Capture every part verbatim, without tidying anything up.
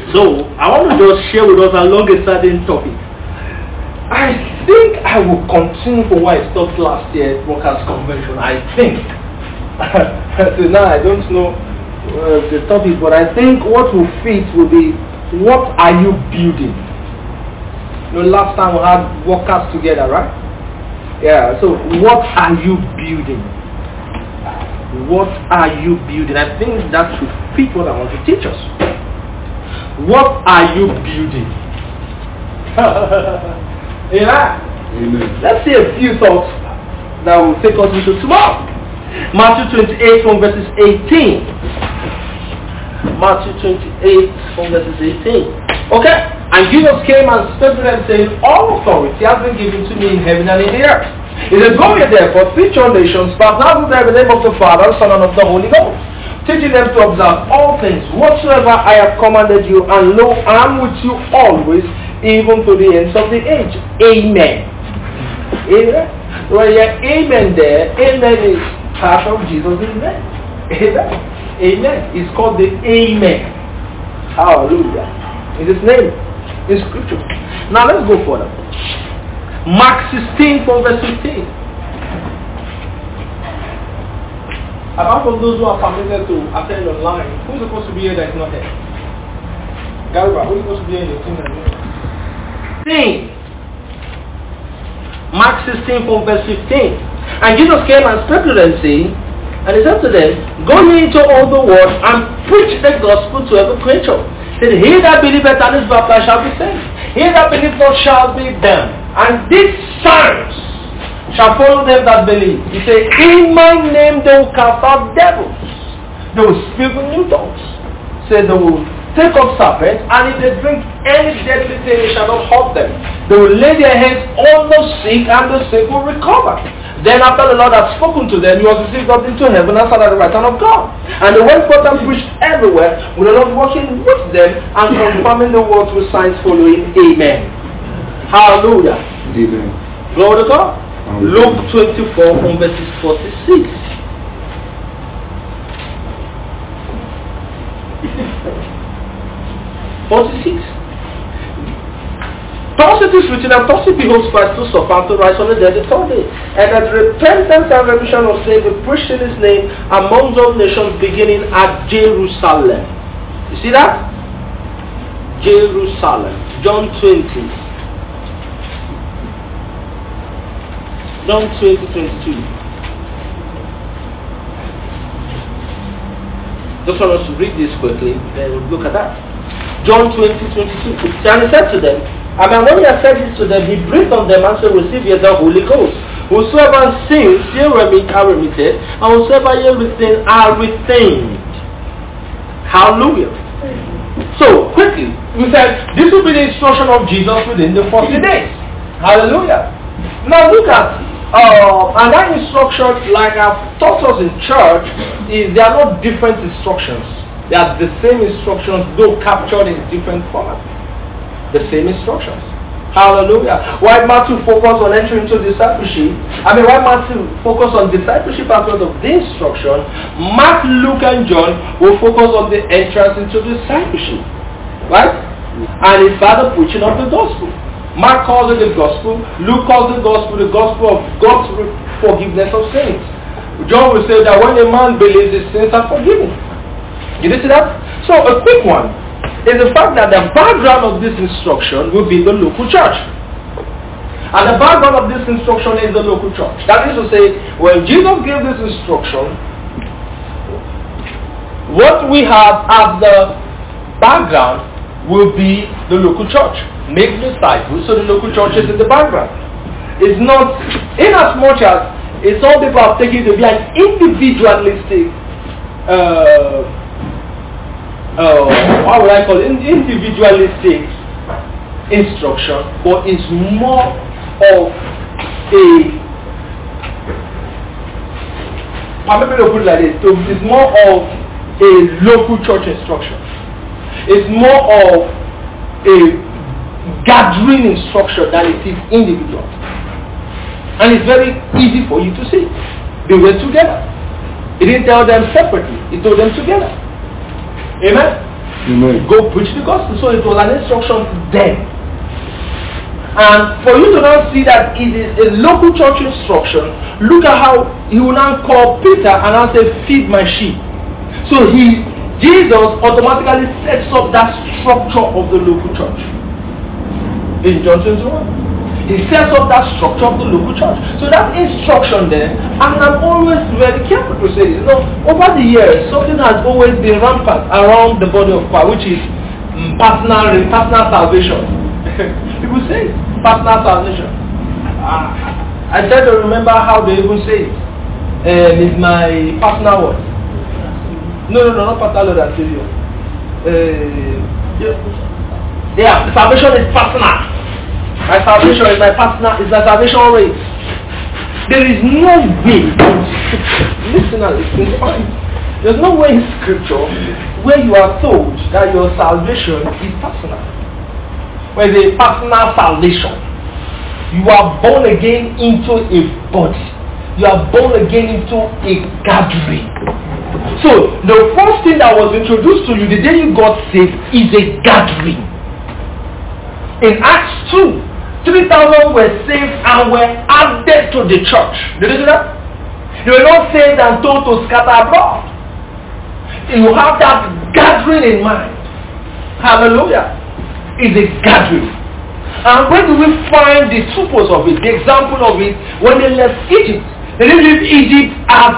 So, I want to just share with us along a certain topic. I think I will continue from where I stopped last year at Workers' Convention. I think. So now I don't know uh, the topic, but I think what will fit will be, what are you building? You know, last time we had workers together, right? Yeah, so what are you building? What are you building? I think that should fit what I want to teach us. What are you building? Yeah. Amen. Let's see a few thoughts that will take us into tomorrow. Matthew twenty-eight from verses eighteen. Matthew twenty-eight from verses eighteen. Okay? And Jesus came and spoke to them saying, all authority has been given to me in heaven and in the earth. He said, go ye therefore, teach all nations, baptize them in the name of the Father, Son, and of the Holy Ghost, teaching them to observe all things whatsoever I have commanded you, and lo, I am with you always, even to the ends of the age. Amen. Amen. Well, yeah, amen there. Amen is part of Jesus' amen. Amen. Amen. It's called the Amen. Hallelujah. It's his name in scripture. Now let's go further. Mark sixteen from verse fifteen. Apart from those who are permitted to attend online, who's supposed to be here that is not here? Garba, who's supposed to be here in your team that is not here? Mark sixteen from verse fifteen. And Jesus came and spoke to them, saying, and he said to them, go ye into all the world and preach the gospel to every creature. He said, he that believeth and is baptized shall be saved. He that believeth not shall be damned. And these signs shall follow them that believe. He said, in my name they will cast out devils. They will speak with new tongues. Say they will take up serpents, and if they drink any deadly thing, it shall not hurt them. They will lay their hands on the sick, and the sick will recover. Then after the Lord had spoken to them, he was received up into heaven and sat at the right hand of God. And they went forth and preached everywhere, with the Lord working with them and confirming the words with signs following. Amen. Hallelujah. Amen. Glory to God. Amen. Luke twenty-four from verses forty-six. forty-six. Thus it is written, and thus it behoves Christ to suffer and to rise on the dead the third day. And that repentance and remission of sin be preached in his name among all nations, beginning at Jerusalem. You see that? Jerusalem. John twenty. John twenty, twenty-two. Just want us to read this quickly, then we'll look at that. John twenty, twenty-two. And he said to them, and when he had said this to them, he breathed on them and said, receive ye the Holy Ghost. Whosoever sins, ye remit are remitted, and whosoever ye retain are retained. Hallelujah. So, quickly, we said, this will be the instruction of Jesus within the forty days. Hallelujah. Now look at, uh, and that instruction, like I've taught us in church, is they are not different instructions. They are the same instructions, though captured in different formats. The same instructions. Hallelujah. Why Matthew focus on entering into discipleship? I mean, why Matthew focus on discipleship as well of the instruction? Mark, Luke, and John will focus on the entrance into discipleship. Right? And it's by the preaching of the gospel. Mark calls it the gospel. Luke calls the gospel the gospel of God's forgiveness of sins. John will say that when a man believes, his sins are forgiven. Did you see that? So a quick one is the fact that the background of this instruction will be the local church. And the background of this instruction is the local church. That is to say, when Jesus gave this instruction, what we have as the background will be the local church. Make disciples, so the local church is in the background. It's not, in as much as it's all people are taking to be an individualistic uh, Uh, what would I call it? Individualistic instruction, but it's more of a, I'm maybe to put it like this, it's more of a local church instruction. It's more of a gathering instruction than it is individual. And it's very easy for you to see. They went together. He didn't tell them separately, he told them together. Amen? Amen. Go preach the gospel. So it was an instruction to them. And for you to now see that it is a local church instruction, look at how he will now call Peter and now say, feed my sheep. So he, Jesus automatically sets up that structure of the local church. In John twenty-one. He sets up that structure of the local church. So that instruction there, and I'm always very careful to say this. You know, over the years, something has always been rampant around the body of Christ, which is um, personal, personal salvation. People say personal salvation. Uh, I try to remember how they even say it. Um, it's my personal word. No, no, no, not personal Lord and Savior. Uh, yeah. yeah, salvation is personal. My salvation is my personal, is my salvation race. There is no way in scripture, listen and listen fine. There's no way in scripture where you are told that your salvation is personal. Where it's a personal salvation. You are born again into a body. You are born again into a gathering. So the first thing that was introduced to you the day you got saved is a gathering. In Acts two, three thousand were saved and were added to the church. Did you see that? They were not saved and told to scatter abroad. You have that gathering in mind. Hallelujah. It's a gathering. And where do we find the purpose of it? The example of it, when they left Egypt. They didn't leave Egypt as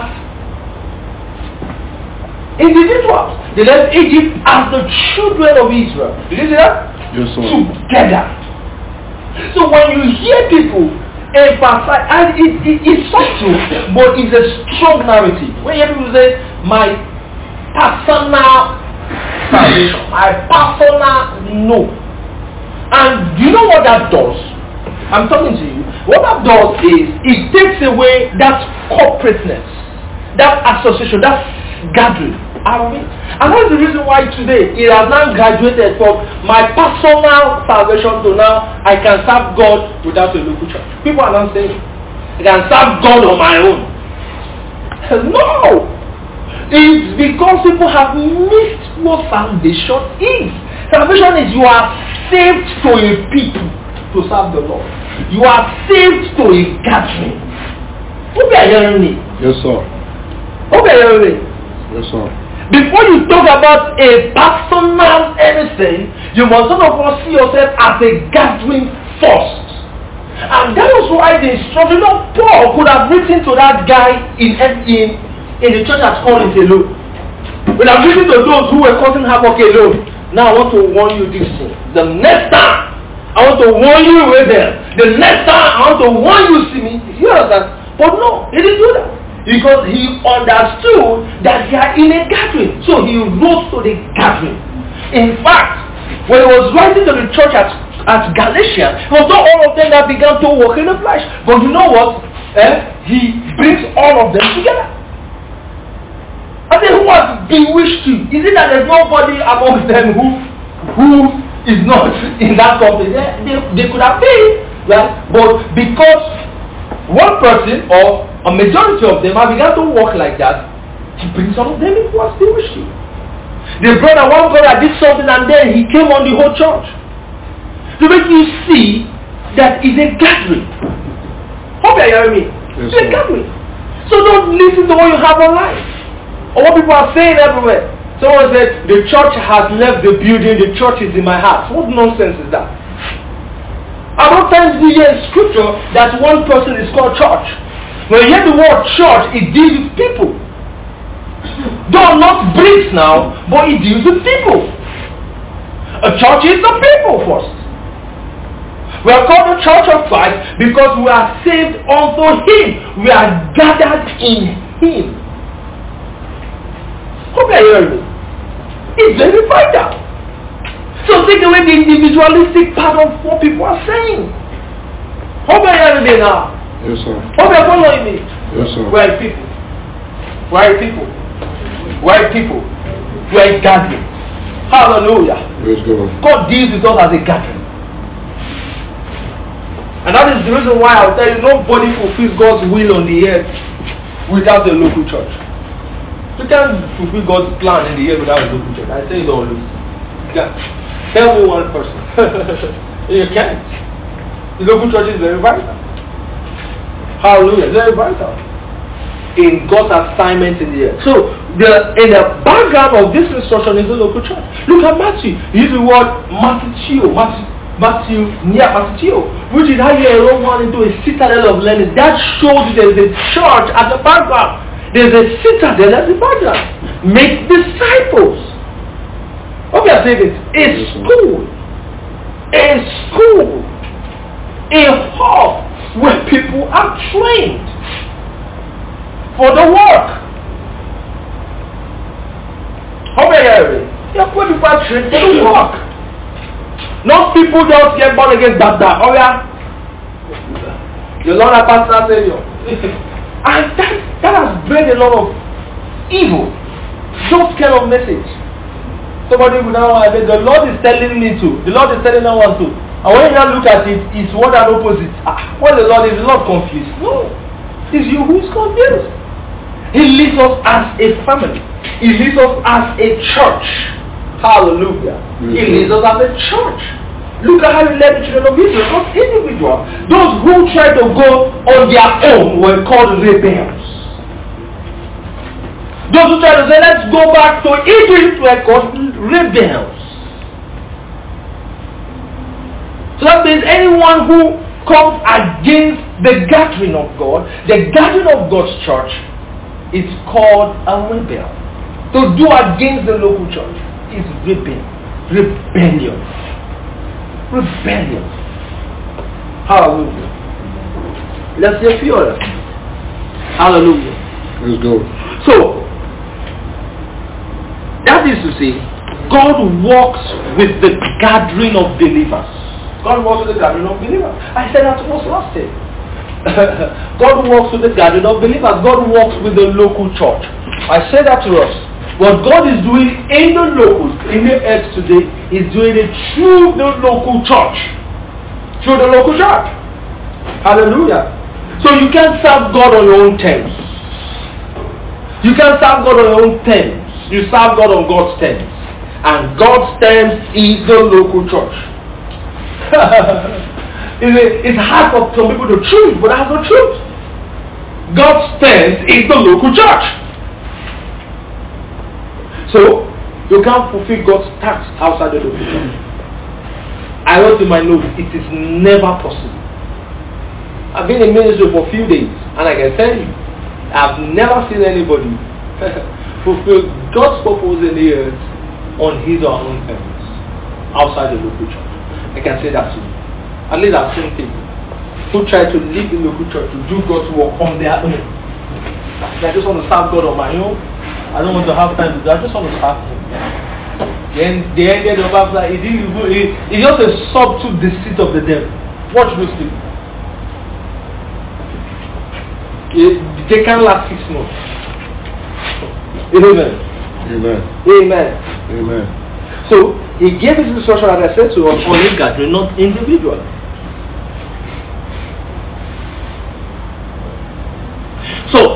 individuals. They left Egypt as the children of Israel. Did you see that? Yes, sir. Together. So when you hear people emphasize, and it, it, it's subtle, but it's a strong narrative. When you hear people say, my personal salvation, my personal no. And you know what that does? I'm talking to you. What that does is, it takes away that corporateness, that association, that gathering out of it. And that's the reason why today it has now graduated from my personal salvation to now I can serve God without a local church. People are not saying I can serve God on my own. No! It's because people have missed what salvation is. Salvation is you are saved to a people to serve the Lord. You are saved to a gathering. Who are you hearing me? Yes, sir. Who are you hearing me? Yes, sir. Before you talk about a personal anything, you must sort of all see yourself as a gathering first. And that was why the instruction of Paul could have written to that guy in in, in the church at Corinth alone. Would have written to those who were causing havoc alone. Now I want to warn you this thing. The next time I want to warn you with them. The next time I want to warn you, see me. You understand? But no, he didn't do that. Because he understood that they are in a gathering. So he wrote to the gathering. In fact, when he was writing to the church at, at Galatia, it was not all of them that began to walk in the flesh. But you know what? Eh? He brings all of them together. I say, who has bewitched you? Is it that there's nobody amongst them who who is not in that company? They, they, they could have been, right? But because one person or a majority of them have begun to walk like that, he brings all of them in who has bewitched you. The brother, one brother did something and then he came on the whole church. To make you see that it's a gathering. Hope you're hearing me. Yes, it's a gathering. So don't listen to what you have online. Or what people are saying everywhere. Someone said, the church has left the building, the church is in my heart. What nonsense is that? How many times do you hear in scripture that one person is called church? When you hear the word church, it deals with people. Though not bricks now, but it deals with people. A church is the people first. We are called the church of Christ because we are saved unto Him. We are gathered in Him. Hope you are hearing me. It's very vital. So take away the individualistic part of what people are saying. Hope you are hearing me now. Yes, sir. Hope you are following me. Yes, sir. We are people. We are people. We are people. We are a gathering. Hallelujah. Praise God. God deals with us as a gathering. And that is the reason why I'll tell you nobody fulfills God's will on the earth without a local church. You can't fulfill God's plan in the earth without a local church. I say it always. Yeah. Tell me one person. You can't. The local church is very vital. Hallelujah. Very vital in God's assignment in the earth. So the in the background of this instruction is the local church. Look at Matthew. He used the word Matthew, Matthew, Matthew, near Matthew, which is how you run into a citadel of learning. That shows you there is a church at the background. There is a citadel at the background. Make disciples. What we are saying is a school, a school, a hub where people are trained for the work. How many are you? Yeah, where people are trained for the work. Not people just get born again, that that. Oh yeah, the Lord our pastor Savior, and that that has bred a lot of evil. Those kind of message. Somebody will now say, the Lord is telling me to. The Lord is telling no one to. And when you now look at it, it's what an opposite. Ah, what the Lord is not confused. No. It's you who is confused. He leads us as a family. He leads us as a church. Hallelujah. Mm-hmm. He leads us as a church. Look at how he led the children of Israel, not individual. Those who tried to go on their own were called rebels. Those who try to say, let's go back to Egypt, were called rebels. So that means anyone who comes against the gathering of God, the gathering of God's church, is called a rebel. To do against the local church is rebel, rebellion. Rebellion. Hallelujah. Let's see a few others. Hallelujah. Let's go. So, that is to say, God walks with the gathering of believers. God walks with the gathering of believers. I said that to us last time. God walks with the gathering of believers. God walks with the local church. I said that to us. What God is doing in the local, in the earth today, is doing it through the local church. Through the local church. Hallelujah. So you can't serve God on your own terms. You can't serve God on your own terms. You serve God on God's terms. And God's terms is the local church. It's hard for some people to choose, but that's the truth. God's terms is the local church. So, you can't fulfill God's task outside the local church. I wrote in my notes, it is never possible. I've been in ministry for a few days, and I can tell you, I've never seen anybody fulfill God's purpose in the earth on his or her own terms outside the local church. I can say that to you. At least I've seen people who try to live in the local church to do God's work on their own. I just want to serve God on my own. I don't want to have time to do. I just want to serve Him. Then they ended up after it is it's just a subtle deceit of the devil. Watch those people. They can't last six months. Amen. Amen. Amen. Amen. So he gave his instruction, as I said, to us on a gathering, not individual. So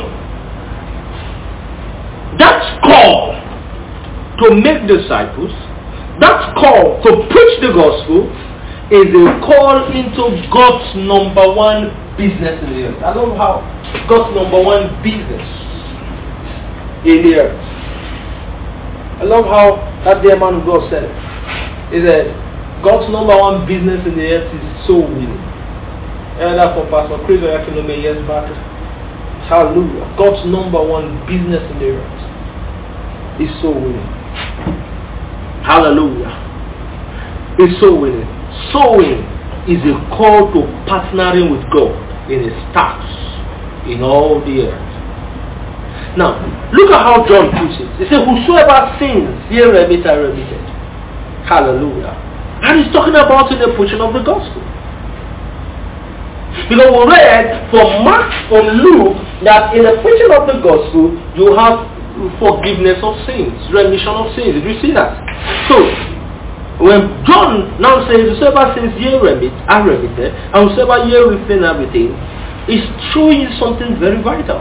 that call to make disciples, that call to preach the gospel, is a call into God's number one business in the earth. I love how God's number one business in the earth. I love how that dear man of God said it. He said, God's number one business in the earth is soul winning. And that from Pastor Chris Oyakhilome years back. Hallelujah. God's number one business in the earth is soul winning. Hallelujah. It's soul winning. Soul winning is a call to partnering with God in His tasks in all the earth. Now, look at how John puts it. He said, whosoever sins, ye remit are remitted. Hallelujah. And he's talking about in the preaching of the gospel. Because we read from Mark, from Luke, that in the preaching of the gospel, you have forgiveness of sins, remission of sins. Did you see that? So, when John now says, whosoever sins, ye remit, are remitted, and whosoever ye refrain everything, is showing you something very vital.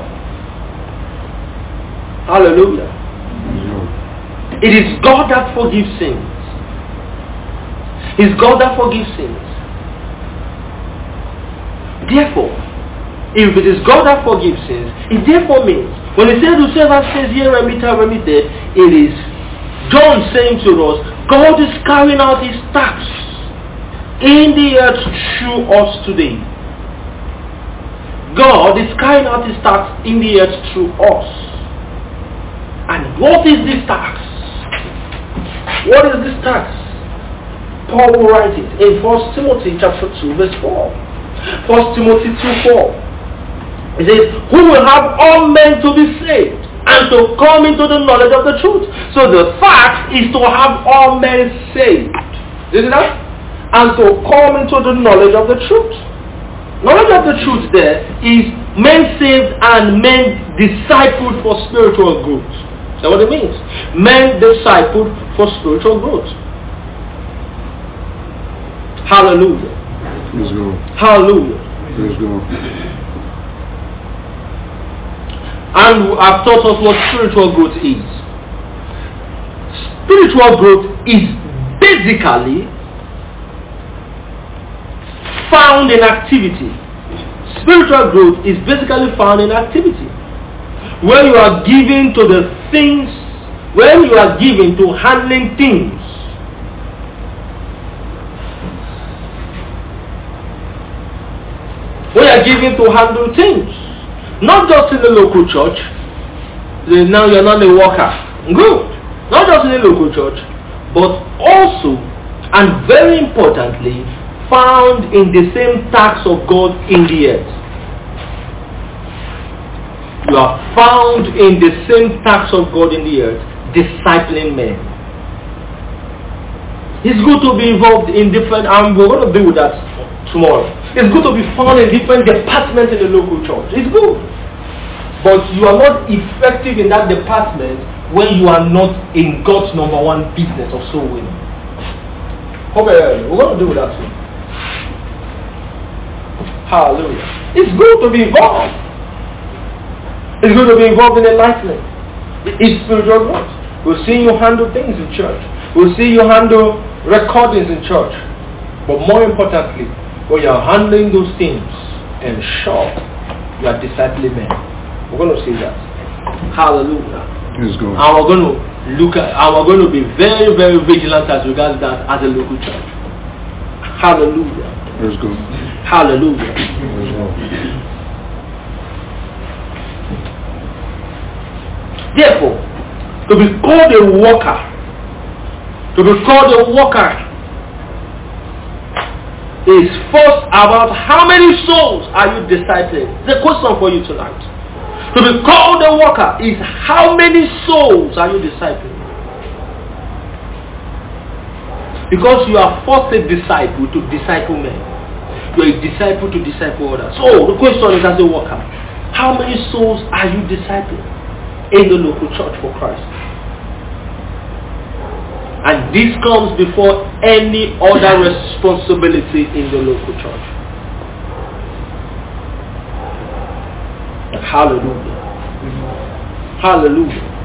Hallelujah. It is God that forgives sins. It's God that forgives sins. Therefore, if it is God that forgives sins, it therefore means, when he says whosoever says here remit, remit there, it is John saying to us, God is carrying out his task in the earth through us today. God is carrying out his task in the earth through us. And what is this task? What is this task? Paul will write it in First Timothy chapter two verse four. First Timothy two four. It says, who will have all men to be saved and to come into the knowledge of the truth. So the fact is to have all men saved. Isn't that? And to come into the knowledge of the truth. Knowledge of the truth there is men saved and men discipled for spiritual growth. Is that what it means? Men discipled for spiritual growth. Hallelujah. Let's go. Hallelujah. Let's go. And I've taught us what spiritual growth is. Spiritual growth is basically found in activity. Spiritual growth is basically found in activity. Where you are given to the things, when you are given to handling things. We are given to handle things. Not just in the local church. Now you're not a worker. Good. Not just in the local church, but also, and very importantly, found in the same task of God in the earth. You are found in the same task of God in the earth, discipling men. It's good to be involved in different, and we're going to deal with that tomorrow. It's good to be found in different departments in the local church. It's good. But you are not effective in that department when you are not in God's number one business of soul winning. Okay, we're going to deal with that too. Hallelujah. It's good to be involved. It's good to be involved in enlightenment. It's spiritual growth. We'll see you handle things in church. We'll see you handle recordings in church. But more importantly, when you're handling those things, ensure you are discipling men. We're going to see that. Hallelujah. Let's go. And we're going to look at, and we're going to be very, very vigilant as regards that as a local church. Hallelujah. Let's go. Hallelujah. Let's go. Therefore, to be called a worker, to be called a worker is first about how many souls are you discipling? The question for you tonight. To be called a worker is how many souls are you discipling? Because you are first a disciple to disciple men. You are a disciple to disciple others. So the question is, as a worker, how many souls are you discipling in the local church for Christ? And this comes before any other responsibility in the local church. Hallelujah. Hallelujah.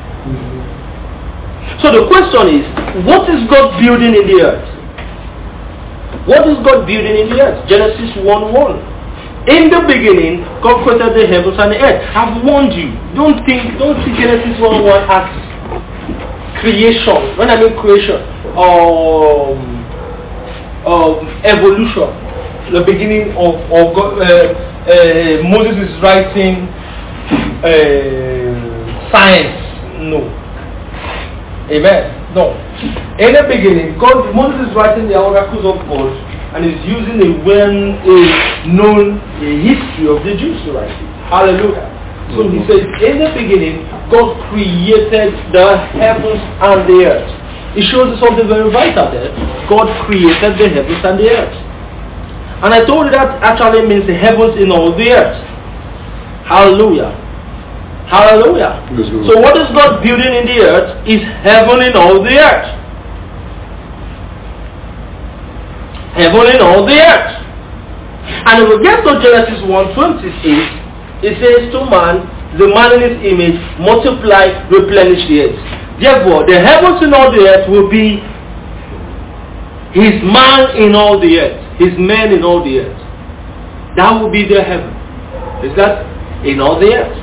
So the question is, what is God building in the earth? What is God building in the earth? Genesis one one. In the beginning, God created the heavens and the earth. I've warned you. Don't think, don't see Genesis one one as creation. When I mean creation, um, um, evolution. The beginning of, of God, uh, uh, Moses is writing uh, science. No. Amen. No. In the beginning, God, Moses is writing the oracles of God and is using a well-known history of the Jews to write it. Hallelujah. So he says, in the beginning, God created the heavens and the earth. It shows us something very vital there. God created the heavens and the earth. And I told you that actually means the heavens in all the earth. Hallelujah. Hallelujah. So what is God building in the earth is heaven in all the earth. Heaven in all the earth. And if we get to Genesis one twenty-eight, it says to man, the man in his image, multiply, replenish the earth. Therefore, the heavens in all the earth will be his man in all the earth, his men in all the earth. That will be their heaven. Is that in all the earth?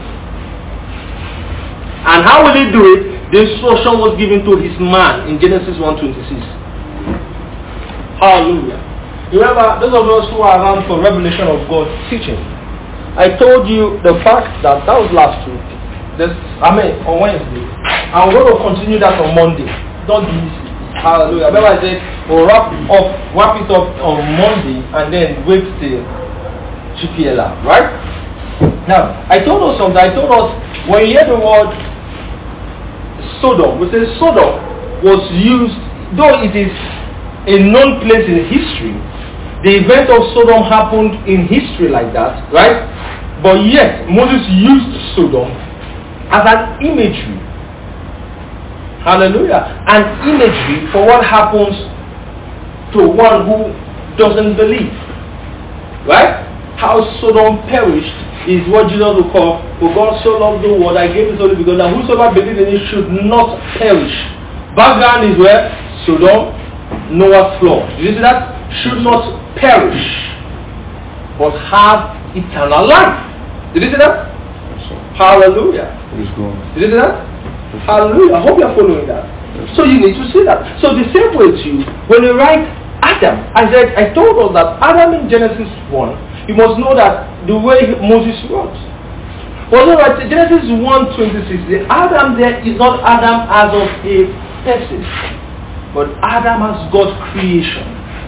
And how will he do it? The instruction was given to his man in Genesis one twenty-six. Hallelujah. Remember, those of us who are around for revelation of God's teaching, I told you the fact that that was last week. This, I mean, on Wednesday. I'm going to continue that on Monday. Don't miss it. Hallelujah. Remember I said, we'll wrap, up, wrap it up on Monday and then wait till G P L R, right? Now, I told us something. I told us, when you hear the word Sodom, we say Sodom was used, though it is a known place in history, the event of Sodom happened in history like that, right? But yet, Moses used Sodom as an imagery. Hallelujah. An imagery for what happens to one who doesn't believe. Right? How Sodom perished is what Jesus will call, for God so loved the world, I gave his only begotten, that whosoever believes in it should not perish. Background is where? Sodom, Noah's flood. Did you see that? Should not perish, but have eternal life. Did you see that? Hallelujah. Did you see that? Hallelujah. I hope you are following that. So you need to see that. So the same way too, when you write Adam, I said, I told us that Adam in Genesis one, you must know that the way Moses wrote. Well, no, right, Genesis one twenty-six, the Adam there is not Adam as of a person, but Adam as God's creation.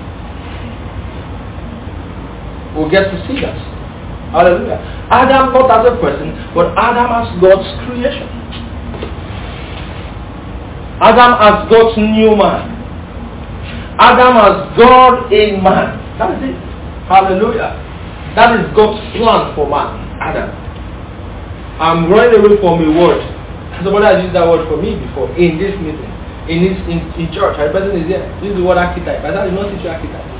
We'll get to see that. Hallelujah. Adam not as a person, but Adam as God's creation. Adam as God's new man. Adam as God in man. That is it. Hallelujah. That is God's plan for man. Adam. I'm running away from a word. Somebody has used that word for me before in this meeting. In this in, in church. A person is here. This is the word archetype. I thought you not teach you archetype.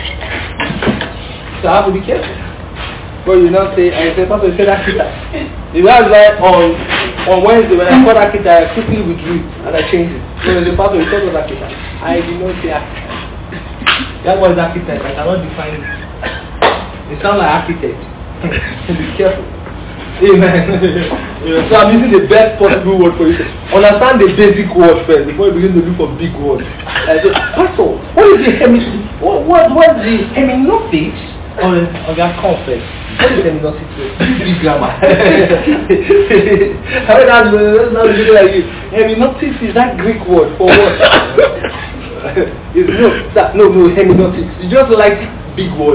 So I have to be careful. But you now say, I say, Pastor, you said archetype. It was like on on Wednesday when I called archetype, I quickly withdrew it and I changed it. So the Pastor, you thought it was archetype. I did not say archetype. That was archetype. I cannot define it. It sounds like architect. Be careful. Amen. So I'm using the best possible word for you. Understand the basic word first before you begin to look for big words. I say, Pastor, what is the hemi? What what what is the hermeneutics? Oh, okay, confess. What is hermeneutics? Big grammar. How is that? That's not looking like you. Hermeneutics is that Greek word for what? It's no, that, no, no, hermeneutics. You just like big words.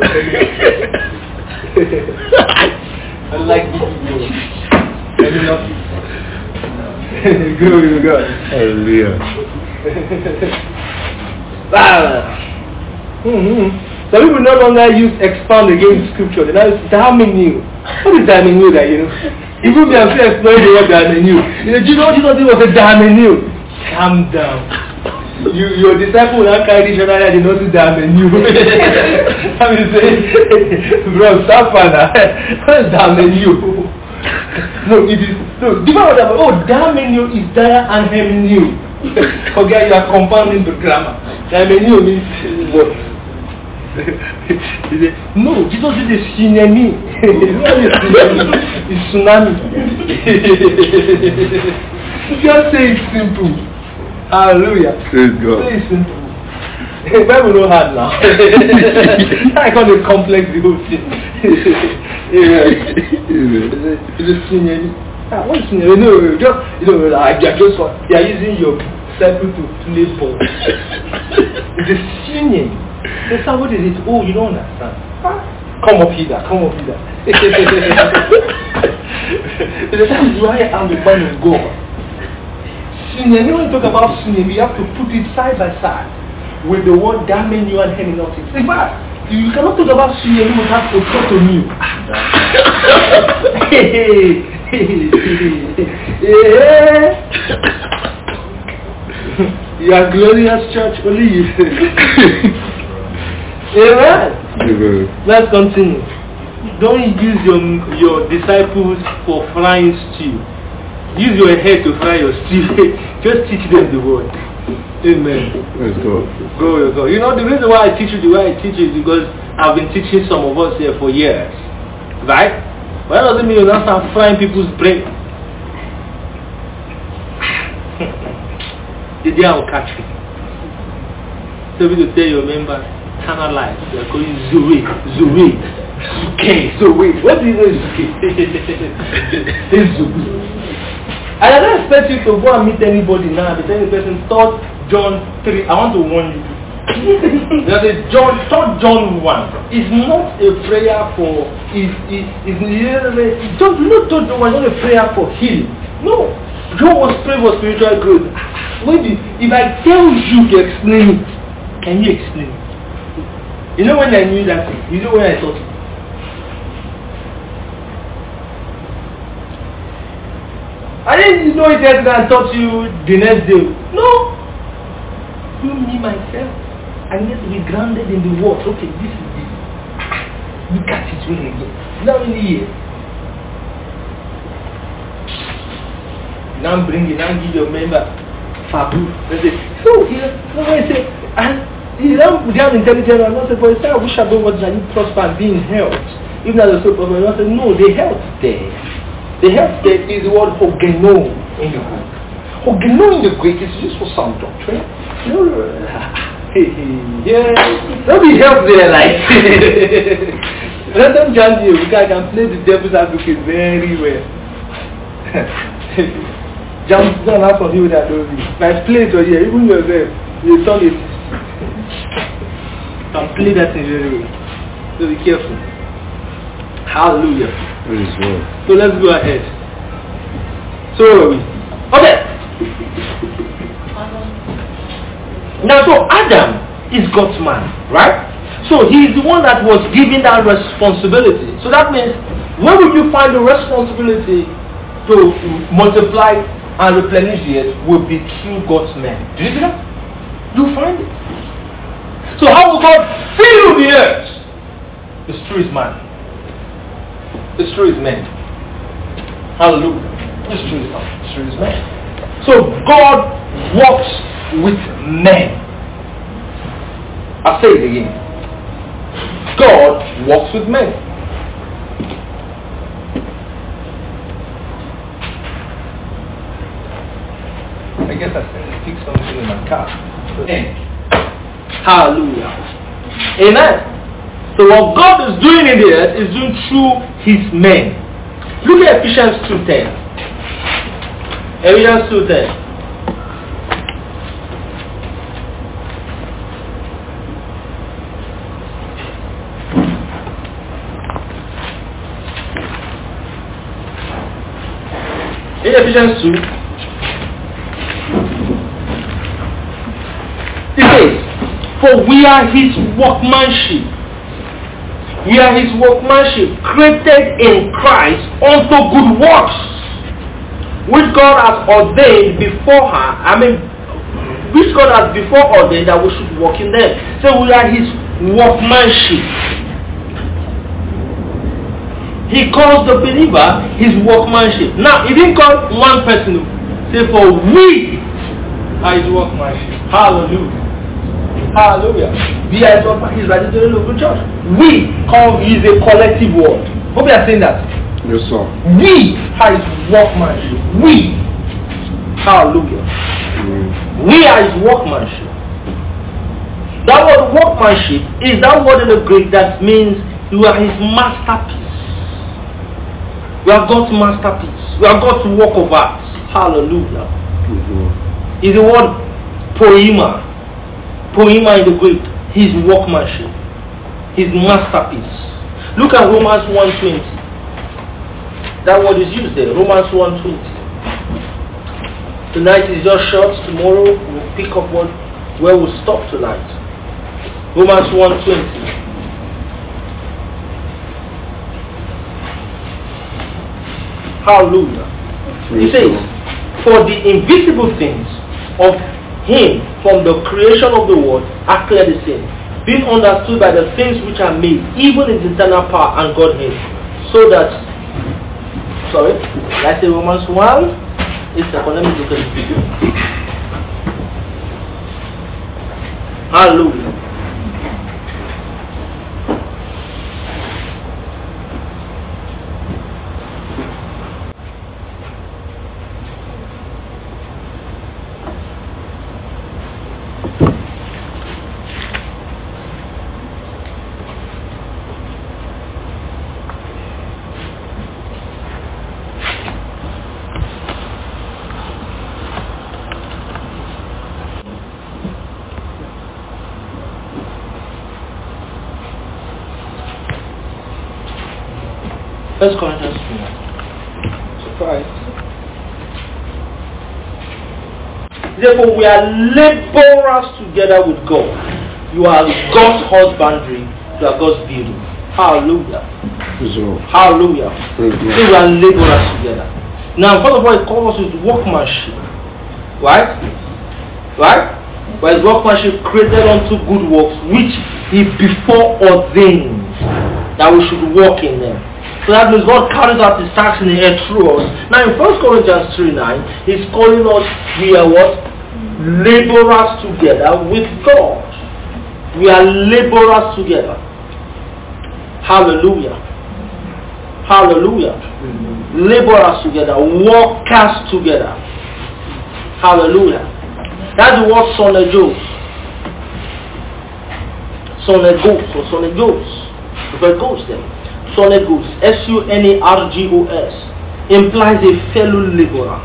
I like big words. Hermeneutics. Glory to God. Hallelujah. mm-hmm. Some people no longer use expound against scripture. They now use damning. What is damning that you know? Even me, I'm still exploring the word damning. You know, do you know Jesus was a damning? Calm down. You, your disciple will not carry each other and they don't do damning. I mean, say, bro, stop now. What is damning you? No, it is no. Different what oh, damning you is there and him new. Okay, you are compounding the grammar. Damning you means what? No, Jesus is a tsunami. It's tsunami. Just say it simple. Hallelujah. Praise God. Say it simple. Bible no hard now. I call it complex the whole thing. It's a tsunami. Ah, what is tsunami? No, just you know, like you are just you are using your circle to play ball. It's a tsunami. So what is it? Oh, you don't understand. Come up here, come up here. That is why I'm the man of God. Tsunami, when you talk about tsunami, you have to put it side by side with the word damning you and hermeneutics. In fact, you cannot talk about tsunami without to talk to me. You are glorious church, only you. Amen. Amen. Let's continue. Don't use your your disciples for frying stew. Use your head to fry your stew. Just teach them the word. Amen. Let's go. Go, go. You know, the reason why I teach you the way I teach you is because I've been teaching some of us here for years. Right? But that doesn't mean you don't start frying people's brain. The day I will catch you. So we will tell your members, eternal life. They are calling Zoe, Zoe, Zuke, Zoe. What do you know is Zuke? It's Zoe. And I don't expect you to go and meet anybody now. Be telling the person, third John three. I want to warn you. There's a John, third John one. It's not a prayer for. Is is is don't you know third John one is not a prayer for healing. No. John was praying for spiritual growth. Maybe if I tell you to explain it, can you explain it? You know when I knew that thing? You know when I thought it? I didn't know it yesterday and taught you the next day. No. You, me, myself. I need to be grounded in the word. Okay, this is this. Look at it when again. Not really here. Now bring it, now give your member Fabu. They say, so here, no I say, and you don't be intelligent and not say, for instance, I wish I don't want to prosper and be in health. Even as a so problem, I say, no, the health there. The health there is the word hogeno in the Greek. Hogeno in the Greek is used for some doctrine. No, yeah, don't be health there like. Let them judge you because I can play the devil's advocate very well. Jump down out from you that don't be. If I play it or yeah, even yourself, you turn it. You can play that thing very well. So be careful. Hallelujah. Praise God. So let's go ahead. So where are we? Okay. Now so Adam is God's man, right? So he is the one that was given that responsibility. So that means where would you find the responsibility to multiply and replenish the earth will be through God's men. Do you see that? You find it. So how will God fill the earth? It's through his man. It's through his men. Hallelujah. It's through his man. It's through his men. So God walks with men. I'll say it again. God walks with men. I guess I said speak something in my car. Amen. Hallelujah. Amen. So what God is doing in the earth is doing through his men. Look at Ephesians two ten. Ephesians two ten. In Ephesians two, it says, for we are his workmanship. We are his workmanship, created in Christ unto good works, which God has ordained beforehand. I mean, which God has before ordained that we should walk in them. So we are his workmanship. He calls the believer his workmanship. Now, he didn't call one person. Say, for we are his workmanship. Hallelujah. Hallelujah. We are his workmanship. He's writing to the local church. We call is a collective word. Hope you are saying that. Yes, sir. We are his workmanship. We. Hallelujah. Mm. We are his workmanship. That word workmanship is that word in the Greek that means you are his masterpiece. We are God's masterpiece. We are God's work of art. Hallelujah. Mm-hmm. Is the word poema. Poema in the Greek. His workmanship. His masterpiece. Look at Romans one twenty. That word is used there. Romans one twenty. Tonight is just short. Tomorrow we'll pick up what, where we'll stop tonight. Romans one twenty. Hallelujah. He says, for the invisible things of him from the creation of the world are clearly seen, being understood by the things which are made, even his eternal power and Godhead, so that, sorry, let's say Romans one, it's a, let me look at the video. Hallelujah. First Corinthians two. Surprise. Therefore, we are laborers together with God. You are God's husbandry. You are God's building. Hallelujah. So, Hallelujah. praise So God. we are laborers together. Now, first of all, it calls us with workmanship. Right? Right? But his workmanship created unto good works, which he before ordained that we should walk in them. So that means God carries out his task in the earth through us. Now in First Corinthians three nine, he's calling us, we are what? Laborers together with God. We are laborers together. Hallelujah. Hallelujah. Mm-hmm. Laborers together. Workers together. Hallelujah. That's the word sonegos. Sonegos or sonegos. Very ghost then. Sonegos, S U N A R G O S, implies a fellow laborer.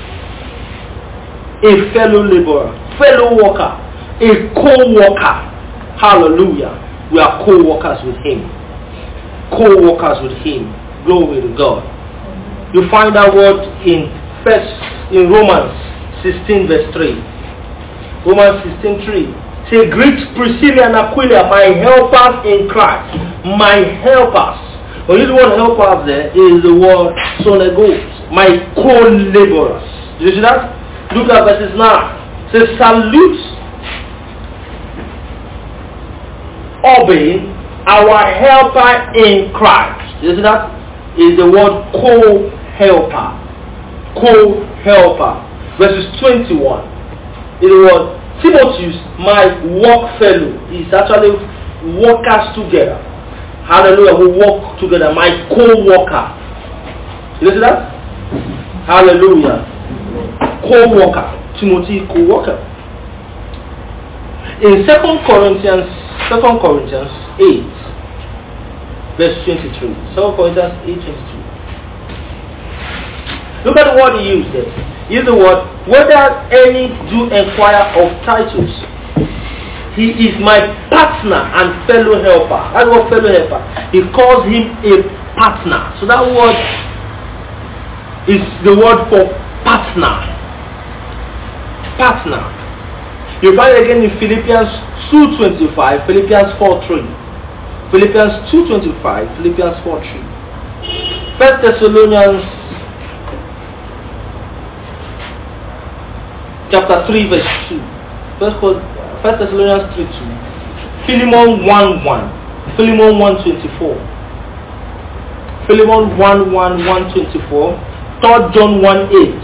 A fellow laborer, fellow worker, a co-worker. Hallelujah. We are co-workers with him. Co-workers with him. Glory to God. You find that word in first in Romans sixteen verse three. Romans sixteen three. Say, greet Priscilla and Aquila, my helpers in Christ. My helpers. When you use the word helpers there, is the word sonegos, my co-laborers. Do you see that? Look at verses nine. It says, salute Obey, our helper in Christ. Do you see that? Is the word co-helper. Co-helper. Verses twenty-one. Is the word Timotheus, my work fellow. Is actually workers together. Hallelujah. We work together. My co-worker. You see that? Hallelujah. Co-worker. Timothy, co-worker. In Second Corinthians, Second Corinthians eight, verse twenty-three. Second Corinthians eight twenty-three. Look at the word he used there. He used the word, whether any do inquire of Titus, he is my partner and fellow helper. That's what fellow helper. He calls him a partner. So that word is the word for partner. Partner. You find it again in Philippians two twenty-five, Philippians four three. Philippians two twenty-five, Philippians four three. First Thessalonians chapter three verse two. First First Thessalonians three two. Philemon one one. Philemon one twenty-four. Philemon one one, one twenty-four. Third John one eight.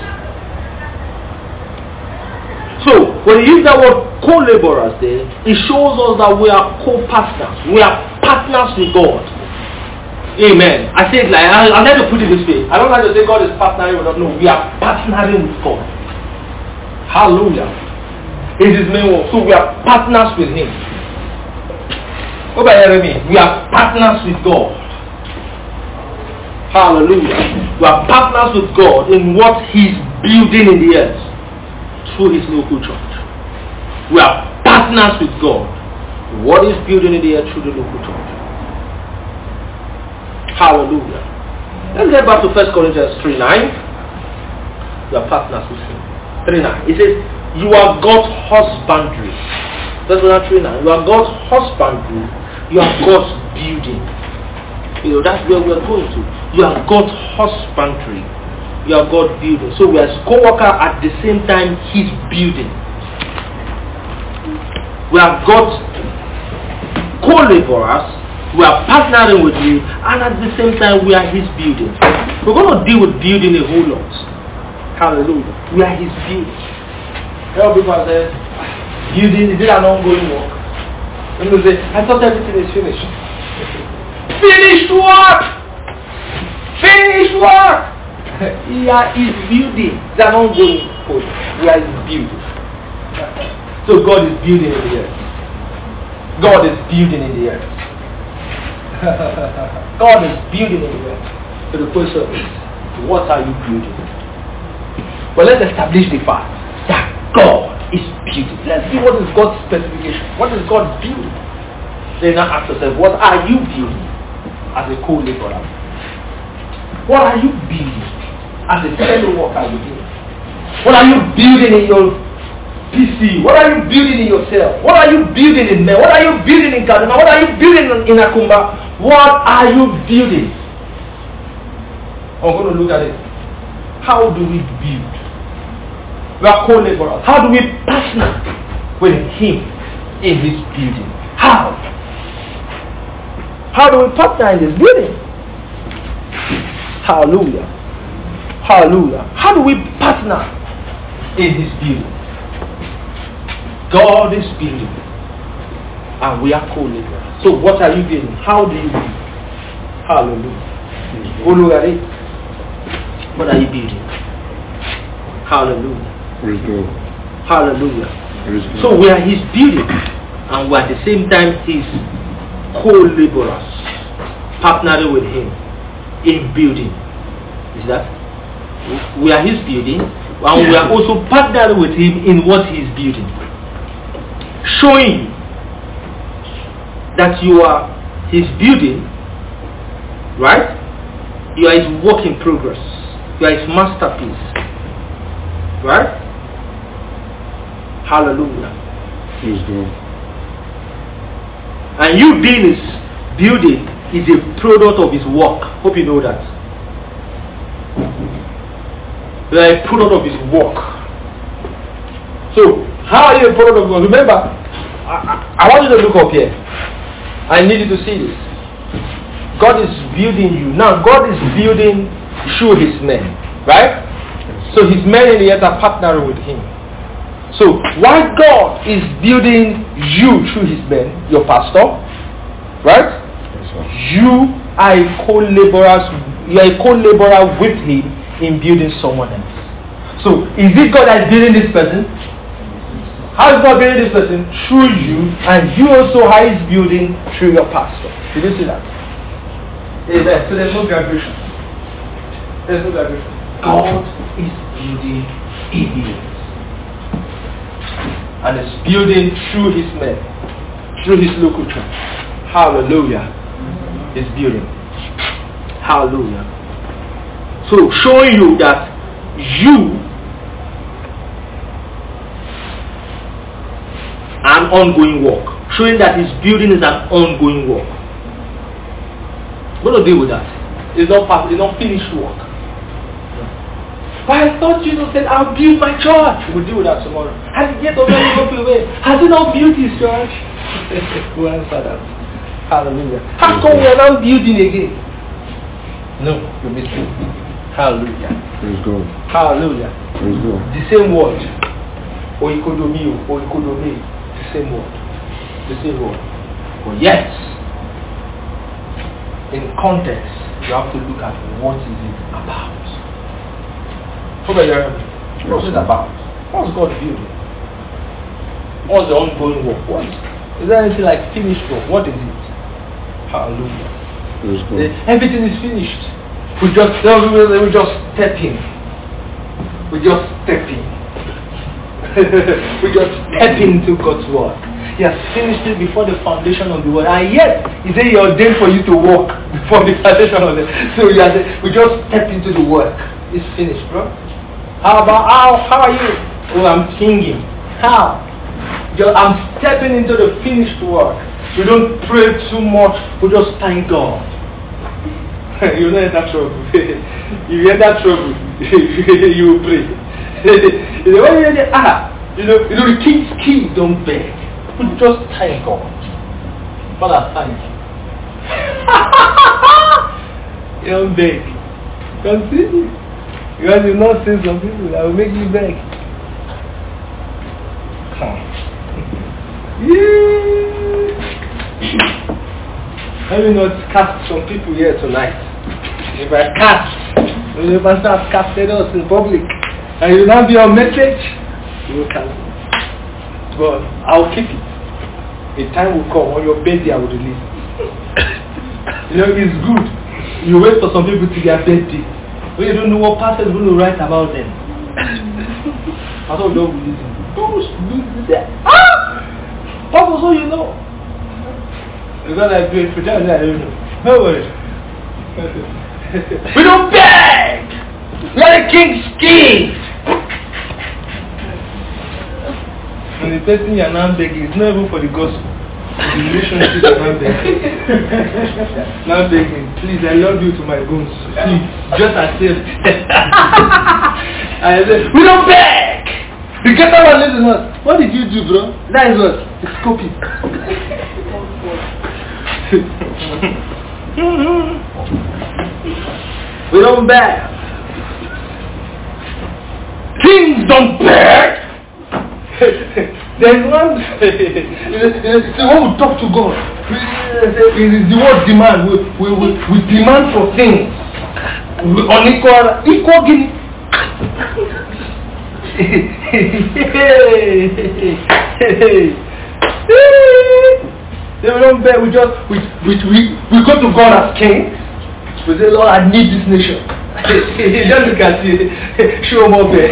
So when you use that word co-laborers there, it shows us that we are co-partners. We are partners with God. Amen. I say it like, I, I'll let you put it this way. I don't like to say God is partnering with us. No, we are partnering with God. Hallelujah. It is his main work. So we are partners with him. What about hearing me? We are partners with God. Hallelujah. We are partners with God in what he's building in the earth through his local church. We are partners with God. What is building in the earth through the local church. Hallelujah. Let's get back to First Corinthians three nine. We are partners with him. three nine. It says, you are God's husbandry. That's what I'm three nine. You are God's husbandry. You are God's building. You know, that's where we are going to. You are God's husbandry. You are God's building. So we are his co-worker, at the same time he's building. We are God's co-laborers. We are partnering with you, and at the same time we are his building. We're going to deal with building a whole lot. Hallelujah. We are his building. Tell people there, Building, is it an ongoing work? Let me say, I thought everything is finished. Finished work! Finished work! Yeah, is building. It's an ongoing project. Where is building? So God is building in the earth. God is building in the earth. God is building in the earth. So the question is, what are you building? Well, let's establish the fact that God is building. Let's see what is God's specification. What is God building? Then now ask yourself, what are you building as a co-laborer? What are you building as a fellow worker with you? What are you building in your P C? What are you building in yourself? What are you building in men? What are you building in Kaduna? What are you building in Akumba? What are you building? I'm going to look at it. How do we build? We are co-laborers. How do we partner with him in his building? How? How do we partner in this building? Hallelujah. Hallelujah. How do we partner in his building? God is building and we are co-laborers. So what are you building? How do you build? Hallelujah. Go look at it. What are you building? Hallelujah. Praise God. Hallelujah. Praise God. So we are his building and we are at the same time his co-laborers, partnering with him in building. Is that? We are his building and we are also partnering with him in what he is building. Showing that you are his building, right? You are his work in progress. You are his masterpiece. Right? Hallelujah. Praise God. And you being his building is a product of his work. Hope you know that. You are a product of his work. So, how are you a product of God? Remember, I, I, I want you to look up here. I need you to see this. God is building you. Now, God is building through his men. Right? So his men in the earth are partnering with him. So while God is building you through his men, your pastor, right? Yes, you are a co-laborer. You are a co-laborer with him in building someone else. So is it God that is building this person? How is God building this person? Through you, and you also are his building through your pastor. Did you see that? Amen. So there's no graduation. There's no graduation. God is building in you. And is building through his men, through his local church. Hallelujah. Is building. Hallelujah. So showing you that you are an ongoing work. Showing that his building is an ongoing work. We're going to deal with that. It's not part, it's not finished work. But I thought Jesus said, I'll build my church. We'll deal with that tomorrow. And yet already go away. Has he not built his church? We'll answer that. Hallelujah. How come we are not building again? No, you missed it. Hallelujah. Praise God. Hallelujah. Praise God. The same word. Oikodomio, oikodome. The same word. The same word. But yes, in context, you have to look at what is it about. What's it about? What's God building? What's the ongoing work? What? Is there anything like finished work? What is it? Hallelujah. Everything is finished. We just we just step in. We just step in. We just step into God's word. He has finished it before the foundation of the world, and yet He said He ordained for you to walk before the foundation of the world. So we, we just step into the work. It's finished, bro. How about how? How are you? Oh, I'm singing. How? Just, I'm stepping into the finished work. We don't pray too much. We just thank God. You know that trouble. You hear that trouble. You will pray. You know when you hear ah, you know, you know the king's key. Don't beg. We just thank God. Father, thank you. You don't beg. Don't see. Because you've not seen some people that will make you beg. Let me not cast some people here tonight. If I cast, if the pastor has casted us in public, and you will not be on message, you will cancel. But I'll keep it. A time will come on your birthday I will release it. You know, it's good. You wait for some people to their birthday. When you don't know what pastor is going to write about them. I thought don't release it. Don't lose it. Ah! Pastor, so you know. Because I do it for that, I don't know. No worries. We don't beg! We are the king's king! And the person you are now begging is not even for the gospel. The relationship is not begging. Now begging, please, I love you to my bones. Please, just accept. I said, we don't beg! The greater one lives in us. What did you do, bro? That is what? It's copy. We don't beg. Kings don't beg. There's one. See, when we talk to God, it is the word demand. We, we, we, we demand for things. We unequal, equal guinea. We don't beg. We just we, we we we go to God as king. We say, Lord, I need this nation. Just look at it. Show him up there.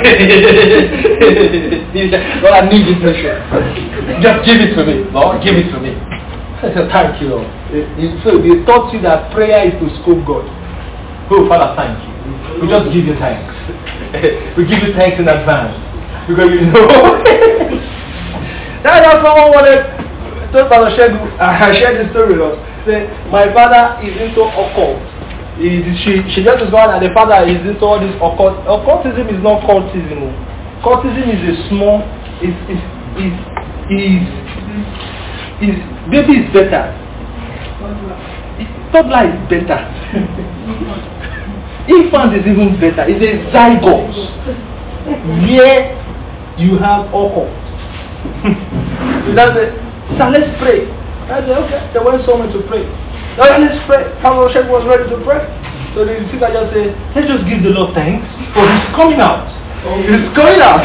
Lord, I need this nation. Just give it to me. Lord, give it to me. I said, thank you, Lord. So they taught you that prayer is to scope God. Oh, Father, thank you. We just give you thanks. We give you thanks in advance. Because you know. That's how someone wanted. So Pastor Shegu, I shared this story with us. Say, my father is into occult. He, she, she just discovered that the father is into all this occult. Occultism is not cultism. Cultism is a small, is is is is is baby is better. Toddler is better. Infant is even better. It's a zygote. Where you have occult. So that's it. So let's pray. I said, okay. There went someone to pray. Now let's pray. Pastor Shegu was ready to pray. So the speaker just said, let's just give the Lord thanks for his coming out. Oh, he's coming out.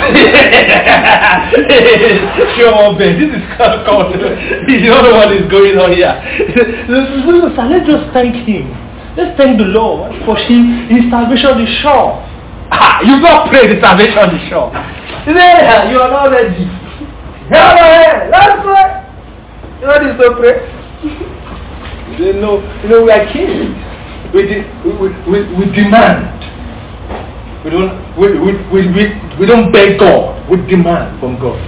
Sure, Ben. This is called. You don't know what is going on here. So let's just thank him. Let's thank the Lord for him, his salvation is sure. Ah, you've not prayed the salvation is sure. He said, you are not ready. Let's pray. You know this to pray? You know, you know we are kings. We, de- we, we, we demand. We don't we, we, we, we, we don't beg God. We demand from God.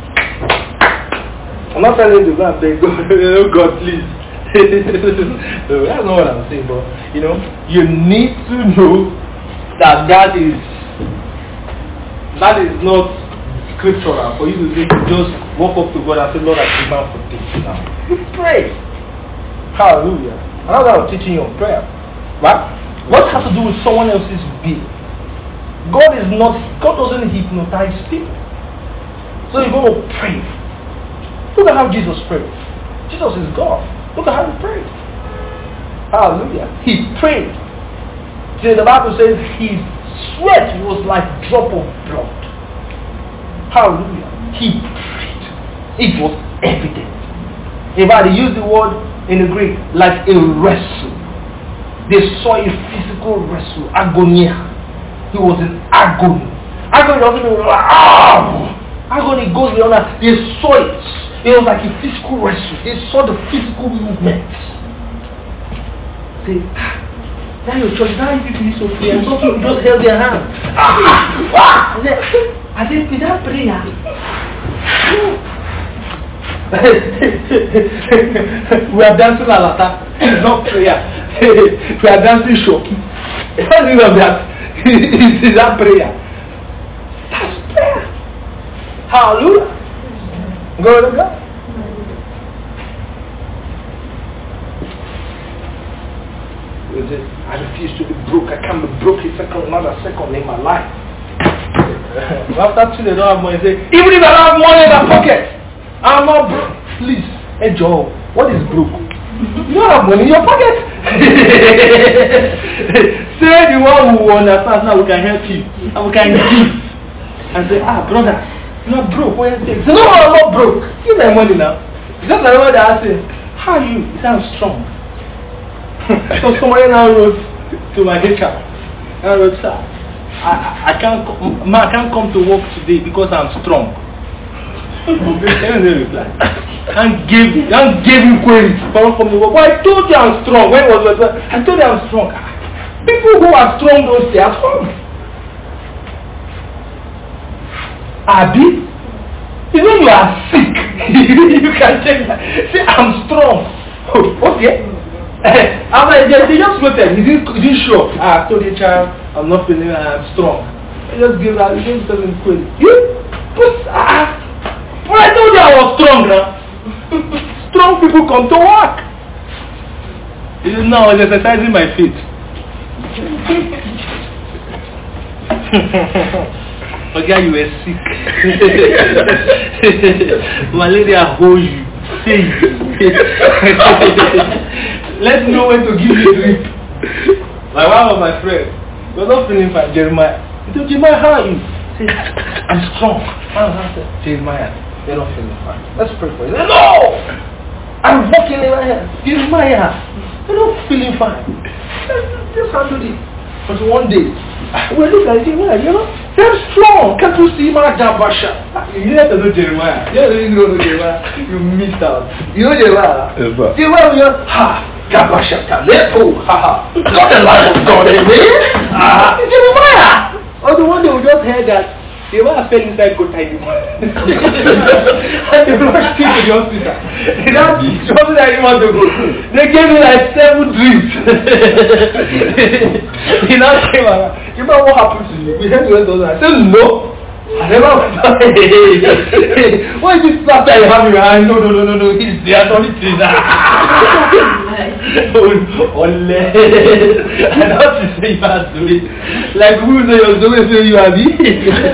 I'm not telling you to go and beg God. Oh God, please. No, that's not what I'm saying, but you know, you need to know that that is that is not scriptural for you to say, just walk up to God and say, Lord, I demand for this now. Pray. Hallelujah. And that's what I'm teaching you on prayer. Right? What has to do with someone else's will? God is not, God doesn't hypnotize people. So you're going to pray. Look at how Jesus prayed. Jesus is God. Look at how he prayed. Hallelujah. He prayed. See, the Bible says his sweat was like a drop of blood. Hallelujah. He prayed. It was evident. In fact, he used the word in the Greek like a wrestle. They saw a physical wrestle. Agonia. He was in agony. Agony doesn't mean like, ah! Agony goes beyond that. They saw it. It was like a physical wrestle. They saw the physical movement. Say, now your church, now you feel so clear. And some people just held their hand. Ah! I said, is that prayer? We are dancing alata. It's not prayer. We are dancing shoki. What is that? Is that prayer? That's prayer. Hallelujah. Go to God. I refuse to be broke. I can't be broke a second, not a second in my life. After two, they don't have money. Say, even if I don't have money in my pocket, I'm not broke. Please, hey Joe, what is broke? You don't have money in your pocket. Say the one who understands now we can help you and we can give. And say, ah brother, you are broke. What you say? Say, no, I'm not broke. Give me money now. Just like what I say, how are you? He said, I'm strong. So somebody now wrote to my H R. I wrote, sir, I, I can't ma, I can't come to work today because I'm strong. reply. And gave and gave you queries from from the work. But I told you I'm strong. When was it? I told you I'm strong. People who are strong don't stay at home. Abi, you know you are sick. You can check that. Say I'm strong. Oh, okay. I'm like, they just waited. He didn't, he didn't show up. Ah, I told the child, I'm not feeling, I'm strong. I just give that, he just doesn't quit. You? But, ah, but I told you I was strong, huh? Strong people come to work. He said, no, I was exercising my feet. Okay, you were sick. Malaria hold you. See. Let me know when to give you a drip. Like one of my friends, he was not feeling fine. Jeremiah. He said, Jeremiah, how are you? He said, I'm strong. I said, Jeremiah, you're not feeling fine. Let's pray for you. He said, no! I'm walking in my head. Jeremiah, you're not feeling fine. Just handle it. But one day, we look at Jeremiah, you know, they're strong. Can't you see my Jabasha? You have to know Jeremiah. You don't know Jeremiah. You missed out. You know Jeremiah? Yes, sir. Jeremiah, you know, ha, Jabasha, let's go, ha ha. Not the life of God, eh? Ah, Jeremiah. Or the one day we just heard that Jeremiah fell inside go tiny one. And they rushed him to the hospital. That's something I didn't want to go. They gave me like seven drips. He now came around. You know what happened to you? We had to went on. I said, no. I never went on. Why is this plaster you have in your hand? No, no, no, no, no. He's the authority. Ole. I know to say you are doing. Like who say you're doing say you are the.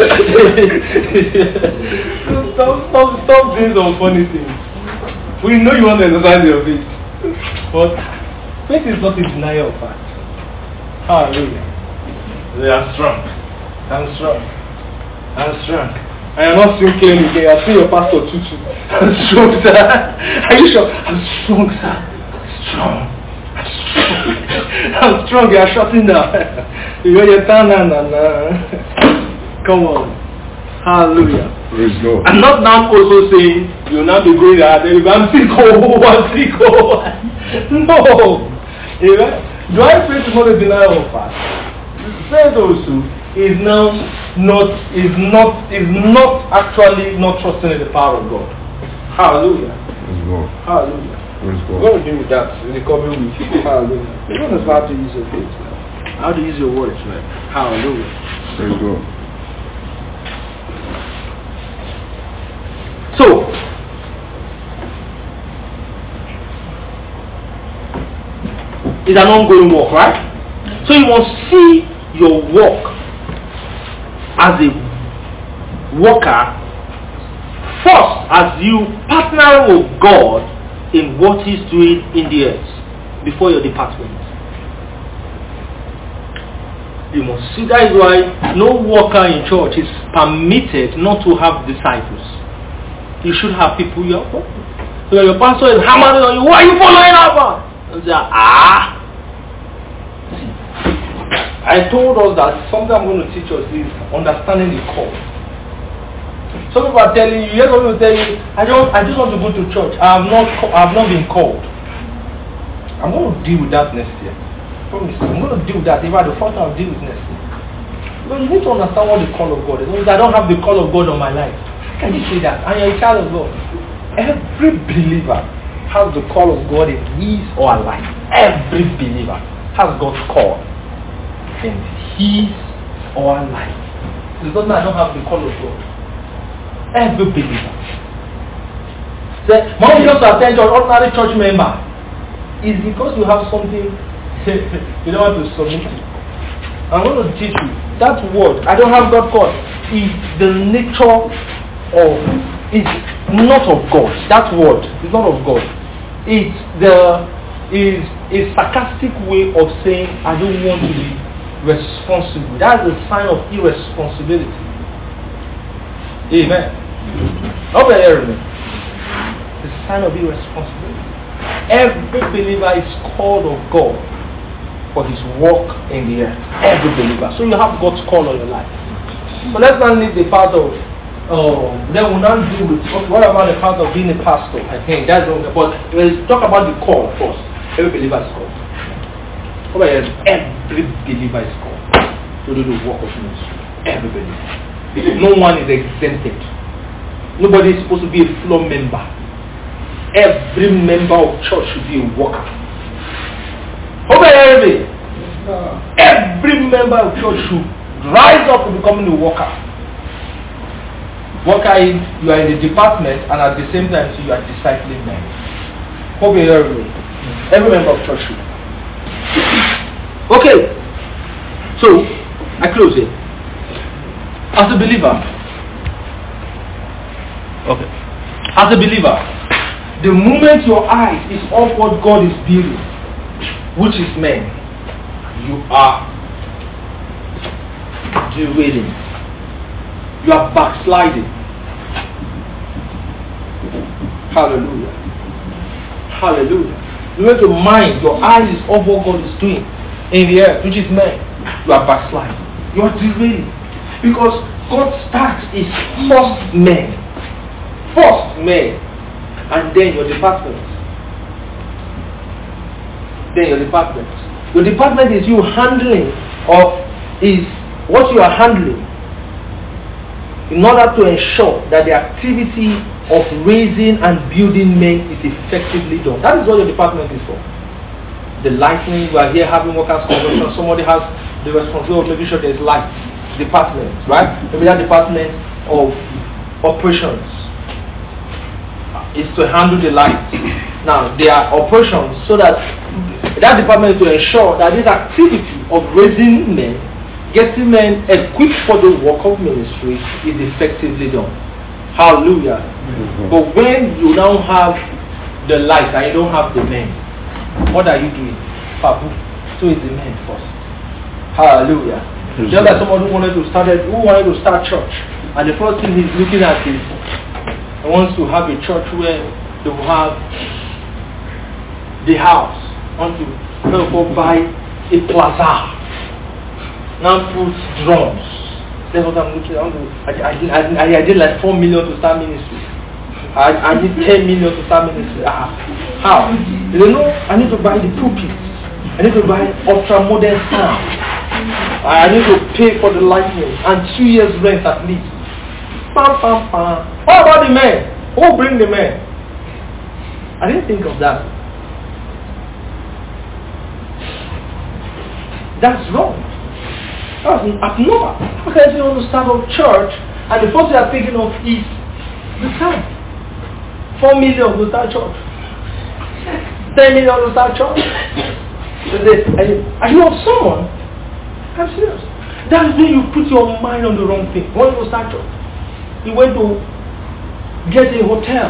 Stop, stop, stop doing some funny things. We know you want to exercise your faith. But faith is not a denial of fact. Hallelujah. They are strong. I'm strong. I'm strong. I am not still claiming again. I see your pastor too too. I'm strong, sir. Are you sure? I'm strong, sir. Strong. I'm strong. I'm strong. You are shutting down. You're your na na na. Come on. Hallelujah. Praise God. I'm not now also saying you'll not be going out there. I'm sick. Oh, I'm sick. Oh. No. Amen. Do I faith is not a denial of fact? Faith also is now not is not is not actually not trusting in the power of God. Hallelujah. Praise God. Hallelujah. Praise God. We're going to deal with that in the coming week. Hallelujah. You don't know how to use your faith, man. How to use your words, man. Hallelujah. Praise God. So, it's an ongoing work, right? So you must see your work as a worker first, as you partner with God in what He's doing in the earth before your department. You must see. That is why no worker in church is permitted not to have disciples. You should have people you are following. So when your pastor is hammering on you, why are you following up? And say, ah. I told us that something I'm going to teach us is understanding the call. Some people are telling you, yes, some people tell you, I don't, I just want to go to church. I have not, I have not been called. I'm going to deal with that next year. I promise you, I'm going to deal with that. If I the first time, I'll deal with next year. But you need to understand what the call of God is. I don't have the call of God on my life. How can you say that? And you're a child of God. Every believer has the call of God in his or her life. Every believer has God's call in his or her life. It doesn't mean I don't have the call of God. Every believer. Say, Mom, you just attend your ordinary church member. It's because you have something you don't want to submit to. I'm going to teach you that word. I don't have God call. Is the nature of is not of God. That word is not of God. It's the is a sarcastic way of saying I don't want to be responsible. That's a sign of irresponsibility. Amen. Over here, amen. It's a sign of irresponsibility. Every believer is called of God for his work in the earth. Every believer. So you have God's call on your life. So let's not leave the part of oh, then we'll not deal with what about the part of being a pastor? I think that's wrong. But let's talk about the call first. Every believer is called. Over here, every believer is called to do the work of ministry. Every believer. No one is exempted. Nobody is supposed to be a floor member. Every member of church should be a worker. Over here, every member of church should rise up to becoming a worker. Worker is you are in the department and at the same time so you are discipling men. Over here, every member of church should. Okay, so I close it. As a believer, okay, as a believer, the moment your eyes is off what God is building, which is men, you are derailing. You are backsliding. Hallelujah. Hallelujah. You have to mind your eyes is off what God is doing in the earth, which is men. You are backsliding. You are derailing. Because God starts is first men. First men. And then your department. Then your department. Your department is you handling or is what you are handling in order to ensure that the activity of raising and building men is effectively done. That is what your department is for. The lighting, you are here having workers' convention, somebody has the responsibility of making sure there is light. Department, right? Maybe that department of operations is to handle the light. Now, there are operations so that that department is to ensure that this activity of raising men, getting men equipped for the work of ministry is effectively done. Hallelujah. Mm-hmm. But when you don't have the light and you don't have the men, what are you doing? Papu. So it's the men first. Hallelujah. Mm-hmm. Just like someone who wanted to start who wanted to start church, and the first thing he's looking at is he wants to have a church where they will have the house. Want to therefore buy a plaza. Now put drums. That's what I'm looking at. I, I, did, I, I, I did like four million to start ministry. I, I need ten million to start ministry. Ah, how? You know, I need to buy the pulpit. I need to buy ultra modern sound. I need to pay for the lighting and two years rent at least. Pam, pam, pam. What about the men? Who will bring the men? I didn't think of that. That's wrong. That's abnormal. How can you want to start a church and the first you are thinking of is the time? Four million to start church. Ten million to start church. Are you of someone? I'm serious. That is when you put your mind on the wrong thing. When you start church, you went to get a hotel.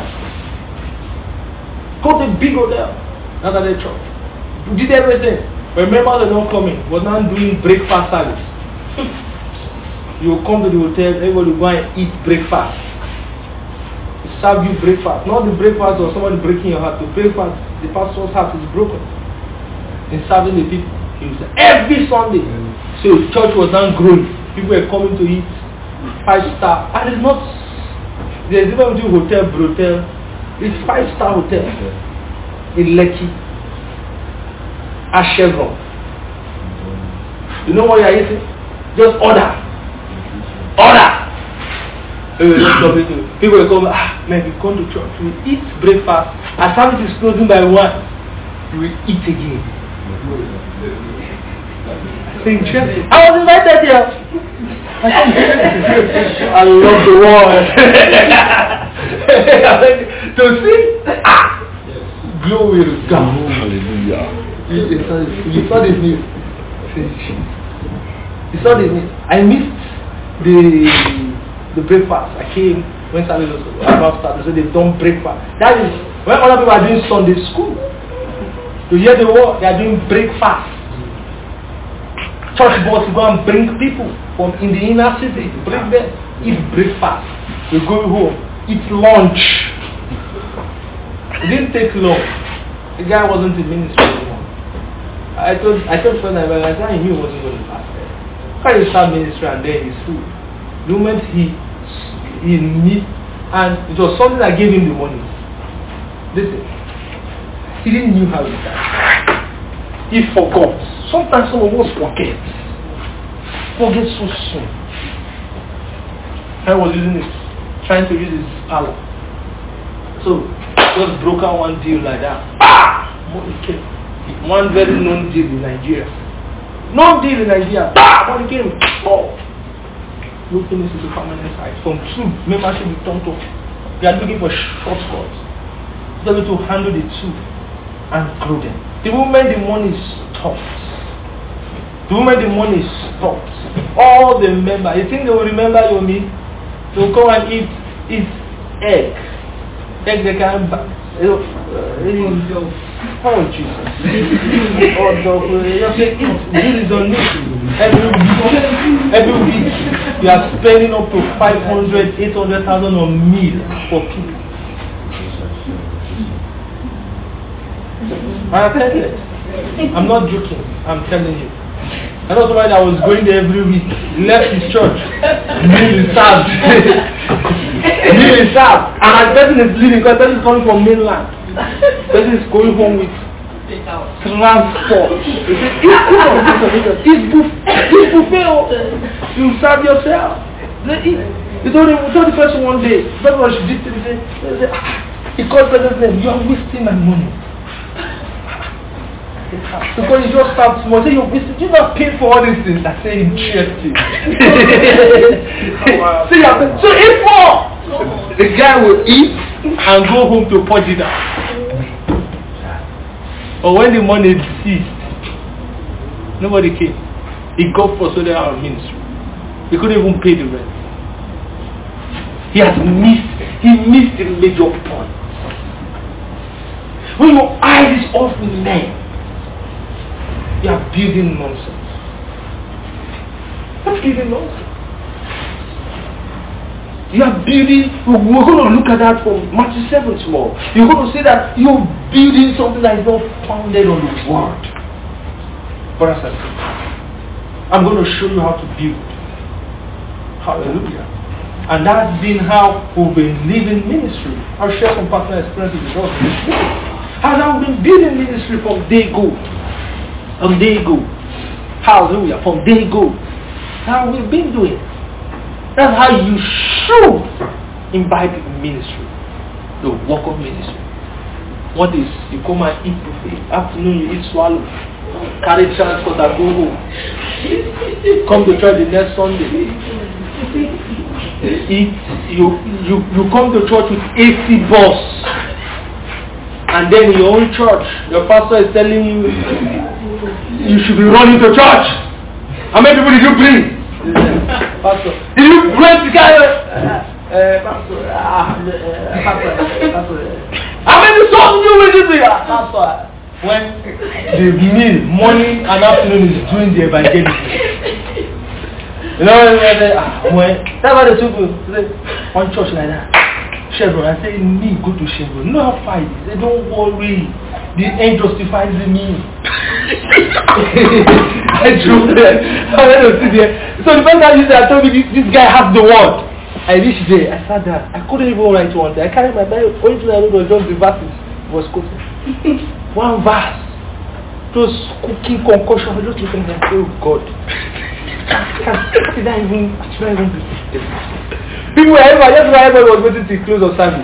Got a big hotel. Not at a church. You did everything. Remember they're not coming. Was not doing breakfast service. You will come to the hotel, everybody will go and eat breakfast. They serve you breakfast. Not the breakfast or somebody breaking your heart. The breakfast, the pastor's heart is broken. In serving the people. He will say, every Sunday. So the church was not growing. People were coming to eat five star. And it's not, there's even between hotel, brothel. It's five star hotel. In Lekki. At Chevron. You know what you are eating? Just order. Order. People will come, ah, man, we come to church, we eat breakfast. As service is closing by one, we will eat again. It's interesting. I was invited here. I love the world. To see, ah, glory to God. Hallelujah. You saw this news. You saw this news. I missed the the breakfast. I came when service was about started, so they've done breakfast. That is when other people are doing Sunday school. To hear the word, they are doing breakfast. Church boys go and bring people from in the inner city, bring them, eat breakfast. We go home, eat lunch. It didn't take long. The guy wasn't in ministry anymore. I told I told friend I said he knew he wasn't going to pass there. How you start ministry and then he's full. The moment he he need, and it was something that gave him the money. Listen, he didn't know how to die. He forgot. Sometimes some of us forget. Forget so soon. I was using it, trying to use his power. So just broke out one deal like that. Ah! Money came. One very known deal in Nigeria. Known deal in Nigeria. Ah! Money came. Oh. Looking into the permanent site. From two, membership with Tonto. They are looking for shortcuts. They're going to handle the two and grow them. The moment the money stops, the moment the money stops, all the members, you think they will remember your meal? They will come and eat, eat egg. Egg they can buy. Uh, oh Jesus. Oh dog, you have to eat. This is on it. Every week, every week, you are spending up to five hundred, eight hundred thousand on meal for people. I'm telling you. I'm not joking. I'm telling you. I know somebody that was going there every week, left his church, meal is served. Meal is served. And that person is leaving because that person is coming from mainland. That person is going home with transport. It's buffet. It's buffet. You serve yourself. He told him, we told the person one day, the person was addicted. He said, he called the person's name, you are wasting my money. Because you just start small. Say, you're wasting, you're not paying for all these things. I say, interesting. So, you have to, so eat more. The guy will eat and go home to purge it out. But when the money ceased, nobody came. He got frustrated out of ministry. He couldn't even pay the rent. He has missed, he missed the major point. When your eyes is off men, you are building nonsense. You're building nonsense. You are building, we're going to look at that from Matthew seven tomorrow. You're going to see that you're building something that is not founded on the word. Brothers and sisters, I'm going to show you how to build. Hallelujah. And that's been how we've been living ministry. I'll share some personal experiences with us. How I've been building ministry from day go. From day go. Hallelujah. From day go. That's how we've been doing. That's how you should imbibe ministry. The work of ministry. What is, you come and eat buffet. Afternoon you eat swallow. Carry transport and go home. Come to church the next Sunday. Eat, you, you, you come to church with A C bus. And then in your own church, your pastor is telling you, you should be running to church. How many people did you bring? Pastor, did you bring the guy? Uh, pastor, uh, pastor, pastor. How many songs did you listen to? Pastor, when the meal, morning and afternoon is doing the evangelism. You know when that's why the two people one church like that. Chevron, I say me go to Chevron. You know how far it is. They don't worry. The end justifies me. I drove there. I went to sit there. So the first time you said, I told me this, this guy has the word. I reached there. I sat there. I couldn't even write one day. I carried my Bible. Only thing I knew was just the verses. It was cooking. One verse. Just cooking concoction. I just looking at it. Oh God. Did I even, should I even do this? People were everywhere, just why everybody was waiting to close of service.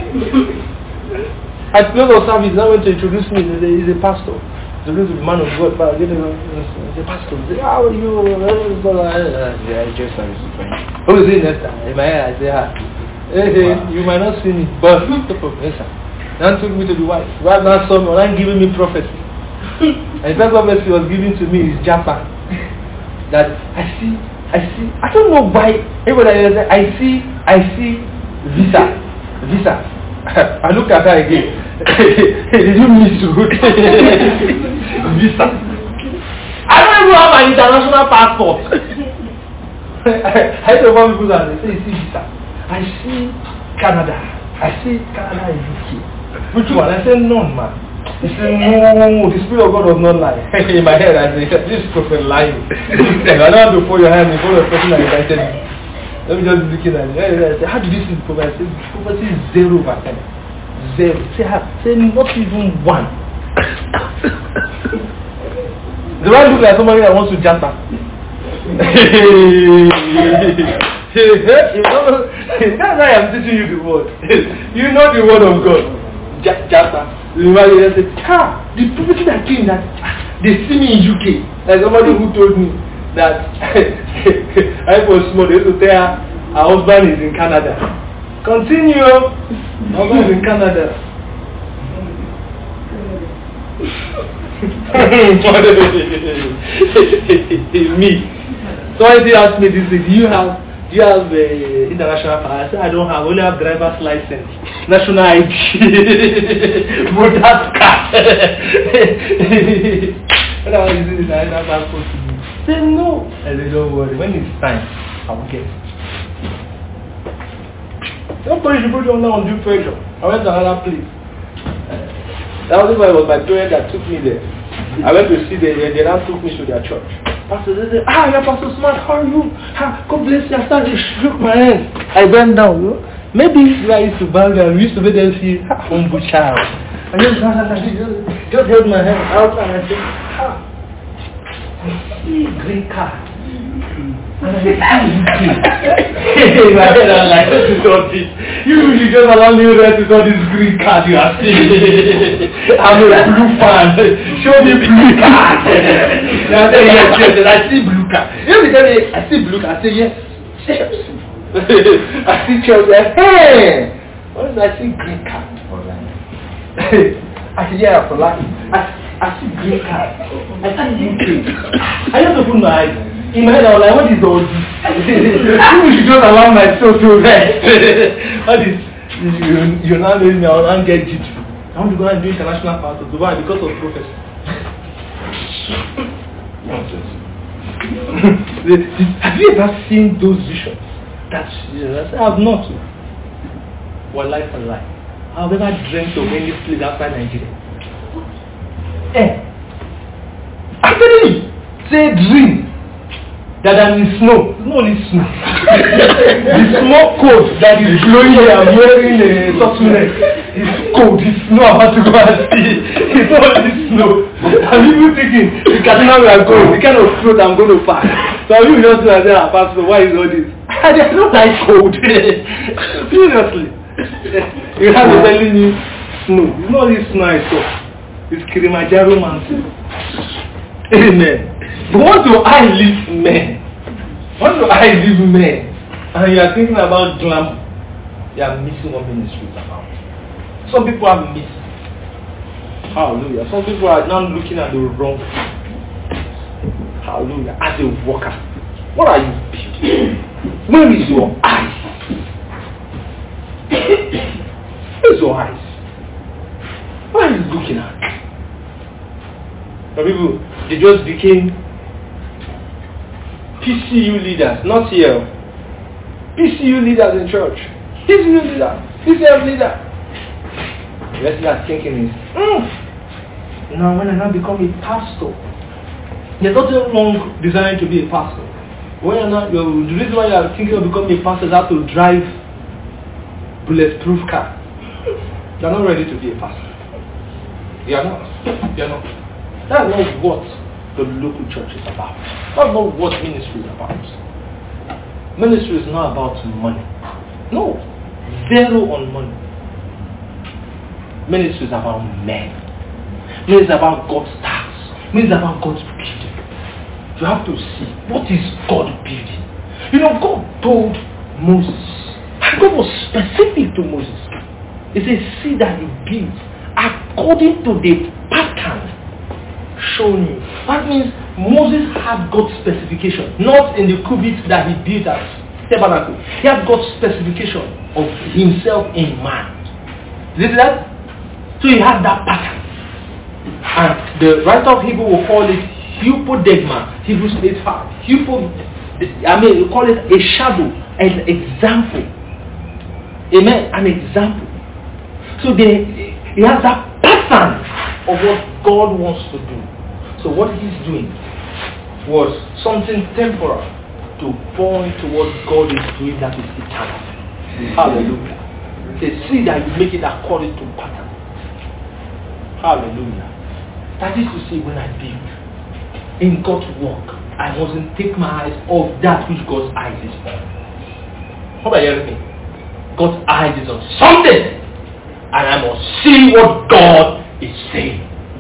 At close of service, now went to introduce me. He's a pastor. He's going to be man of God. But he's a pastor. He said, how are you? Yeah, just service is fine. Who is it next time? In my head, I say, ah. Hey, hey, you might not see me, but yes, sir. Then took me to the wife. The wife now saw me, and giving me prophecy. And the first prophecy was given to me is Japan. That I see, I see, I don't know why everybody else, I see, I see Visa. Visa. I look at her again. Did you miss route? Visa. I don't even have an international passport. I don't want people that they say, see visa. I see Canada. I see Canada and U K. Which one? I say none, man. He said, no, the Spirit of God does not lie. In my head, I say, this prophet lying. I don't have to put your hand in front of the person that invited me. Let me just be looking at it. I say, how did you see the prophet? I say, the prophecy is zero over ten. Zero. Say, say not even one. The one look like somebody that wants to jump up. That's why I'm teaching you the word. You know the word of God. Jata. You say, ah, the prophecy that came that they see me in U K. Like somebody who told me that I was small. They used to tell her her husband is in Canada. Continue. Her husband is in Canada. Me. So I did ask me this: do you have do you have uh, international passport? I said I don't have. I only have driver's license, national I D, voter's card. When I was using this national passport, he said no. I said don't worry. When it's time, I will get it. Don't put you put you under undue pressure. I went to another place. That was why it was my parents that took me there. I went to see them, and they now took me to their church. Pastor, they said, ah, you're Pastor Smart, how are you? Ah, God bless you. I started to shook my hand. I went down. You know? Maybe I used to bow down. We used to be there and see, ah, humble child. I just, just held my hand out and I said, ah, I see green car. And I said, hey, my head, I'm like, this is all this. You, you just allow me to rest with all this green card you are seeing. I'm a blue fan. Show me blue card. And I say, yes, yes, I see blue card. You know, tell me, I see blue card. I say, yes, Chelsea. I see Chelsea. Hey, what is I see green card for life? I say, yeah, for life. I, I see green card. I see U K. I just open my eyes. In my head, I was like, what is all this? You should just allow myself to rest. What is, you, you're not doing me, I want to get G two. I want to go and do international passport. Why? Because of prophecy. Nonsense. Have you ever seen those visions? That's, yes, I have not. One life and life. I've never dreamt of any place outside Nigeria. Eh. Actually, say dream. That I'm in snow. It's not only snow. The small coat that is blowing here, I'm wearing a turtleneck. It's cold. It's snow. I'm about to go and see. It's not only snow. I'm even thinking, the Katina we are going, the kind of clothes I'm going to pack. So I'm even just saying, I pass, why is all this? I don't like cold. Seriously. You have to tell me snow. It's not only snow I saw. It's Kilimanjaro mountain. Amen. But what do I live men? What do I live men? And you are thinking about glam, you are missing what ministry is about. Some people are missing. Hallelujah. Some people are now looking at the wrong. Hallelujah. As a worker, what are you building? Where is your eyes? Where is your eyes? What are you looking at? Some people, they just became P C U leaders, not here. P C U leaders in church. P C U leader. P C F leader. The rest of that thinking is, mm, now when I now become a pastor, there's nothing wrong desiring to be a pastor. When you're not, you're, the reason why you are thinking of becoming a pastor is how to drive bulletproof car. You're not ready to be a pastor. You're not. You're not. That's not what the local church is about. That's not what ministry is about. Ministry is not about money. No. Zero on money. Ministry is about men. Ministry is about God's tasks. Ministry is about God's building. You have to see, what is God building? You know, God told Moses, and God was specific to Moses. He says, see that you build according to the pattern shown you. That means Moses had God's specification, not in the cubits that he built at Tabernacle. He had God's specification. of himself in man. Did you see that? So he has that pattern. And the writer of Hebrew will call it hypodegma. Hebrews eight five. Hypo, I mean, you call it a shadow, an example. Amen. An example. So they, he has that pattern of what God wants to do. So what he's doing was something temporal to point to what God is doing that is eternal. Hallelujah. They see that you make it according to pattern. Hallelujah. That is to say, when I build in God's work, I mustn't take my eyes off that which God's eyes is on. How about you hearing me? God's eyes is on something, and I must see what God is saying.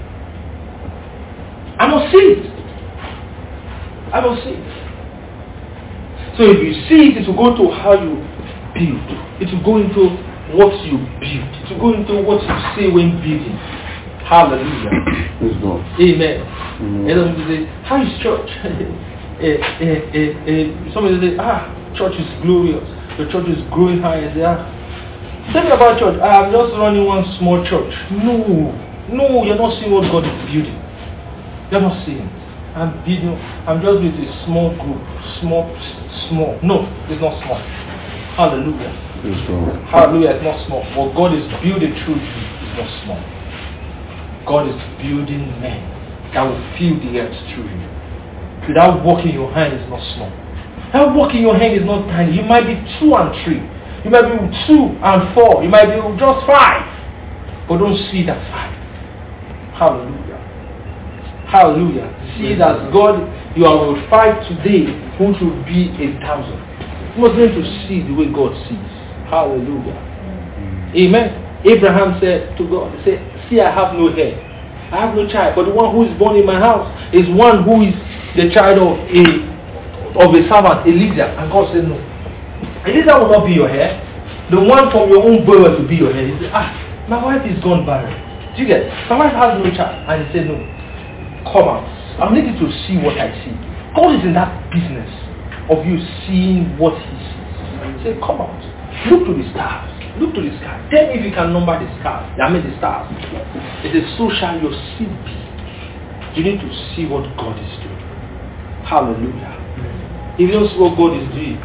I must see it. I must see it. So if you see it, it will go to how you build. It will go into what you build. It will go into what you say when building. Hallelujah. Amen. Mm-hmm. And then say, how is church? eh, eh, eh, eh. Somebody say, ah, church is glorious. The church is growing high. I say, ah, tell me about church. Ah, I'm just running one small church. No, no, you're not seeing what God is building. You're not seeing it. I'm building, I'm just with a small group. Small, small. No, it's not small. Hallelujah. It's small. Hallelujah, it's not small. What God is building through you is not small. God is building men that will fill the earth through you. Without work in your hand is not small. That work in your hand is not tiny. You might be two and three. You might be two and four. You might be just five. But don't see that five. Hallelujah. Hallelujah. See that God, you are with five today, which will be a thousand. You must learn to see the way God sees. Hallelujah. Amen. Abraham said to God, he said, see, I have no heir. I have no child. But the one who is born in my house is one who is the child of a of a servant, Elijah. And God said, no. Elijah will not be your heir. The one from your own birth will be your heir. He said, ah, my wife is gone barren. Do you get it? My wife has no child. And he said, no. Come out. I need you to see what I see. God is in that business of you seeing what he sees. Say, come out. Look to the stars. Look to the sky. Tell me if you can number the stars. I mean the stars. It is so shall your seed be. You need to see what God is doing. Hallelujah. If you don't see what God is doing,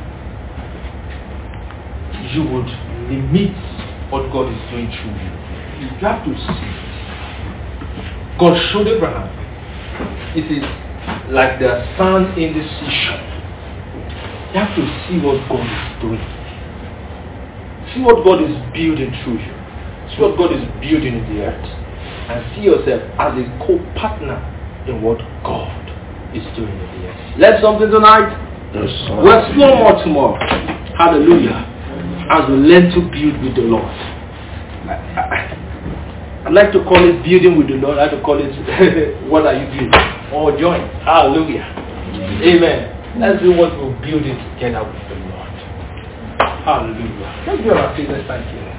you would limit what God is doing through you. You have to see it. God showed Abraham. It is like the sand in the seashore. You have to see what God is doing. See what God is building through you. See what God is building in the earth. And see yourself as a co-partner in what God is doing in the earth. Learn something tonight? Yes. We'll explore more tomorrow. Hallelujah. As we learn to build with the Lord. I, I, I'd like to call it building with the Lord. I'd like to call it what are you doing? Or join. Hallelujah. Amen. Let's do what we're building together with the Lord. Hallelujah. Let's do our business. Thank you.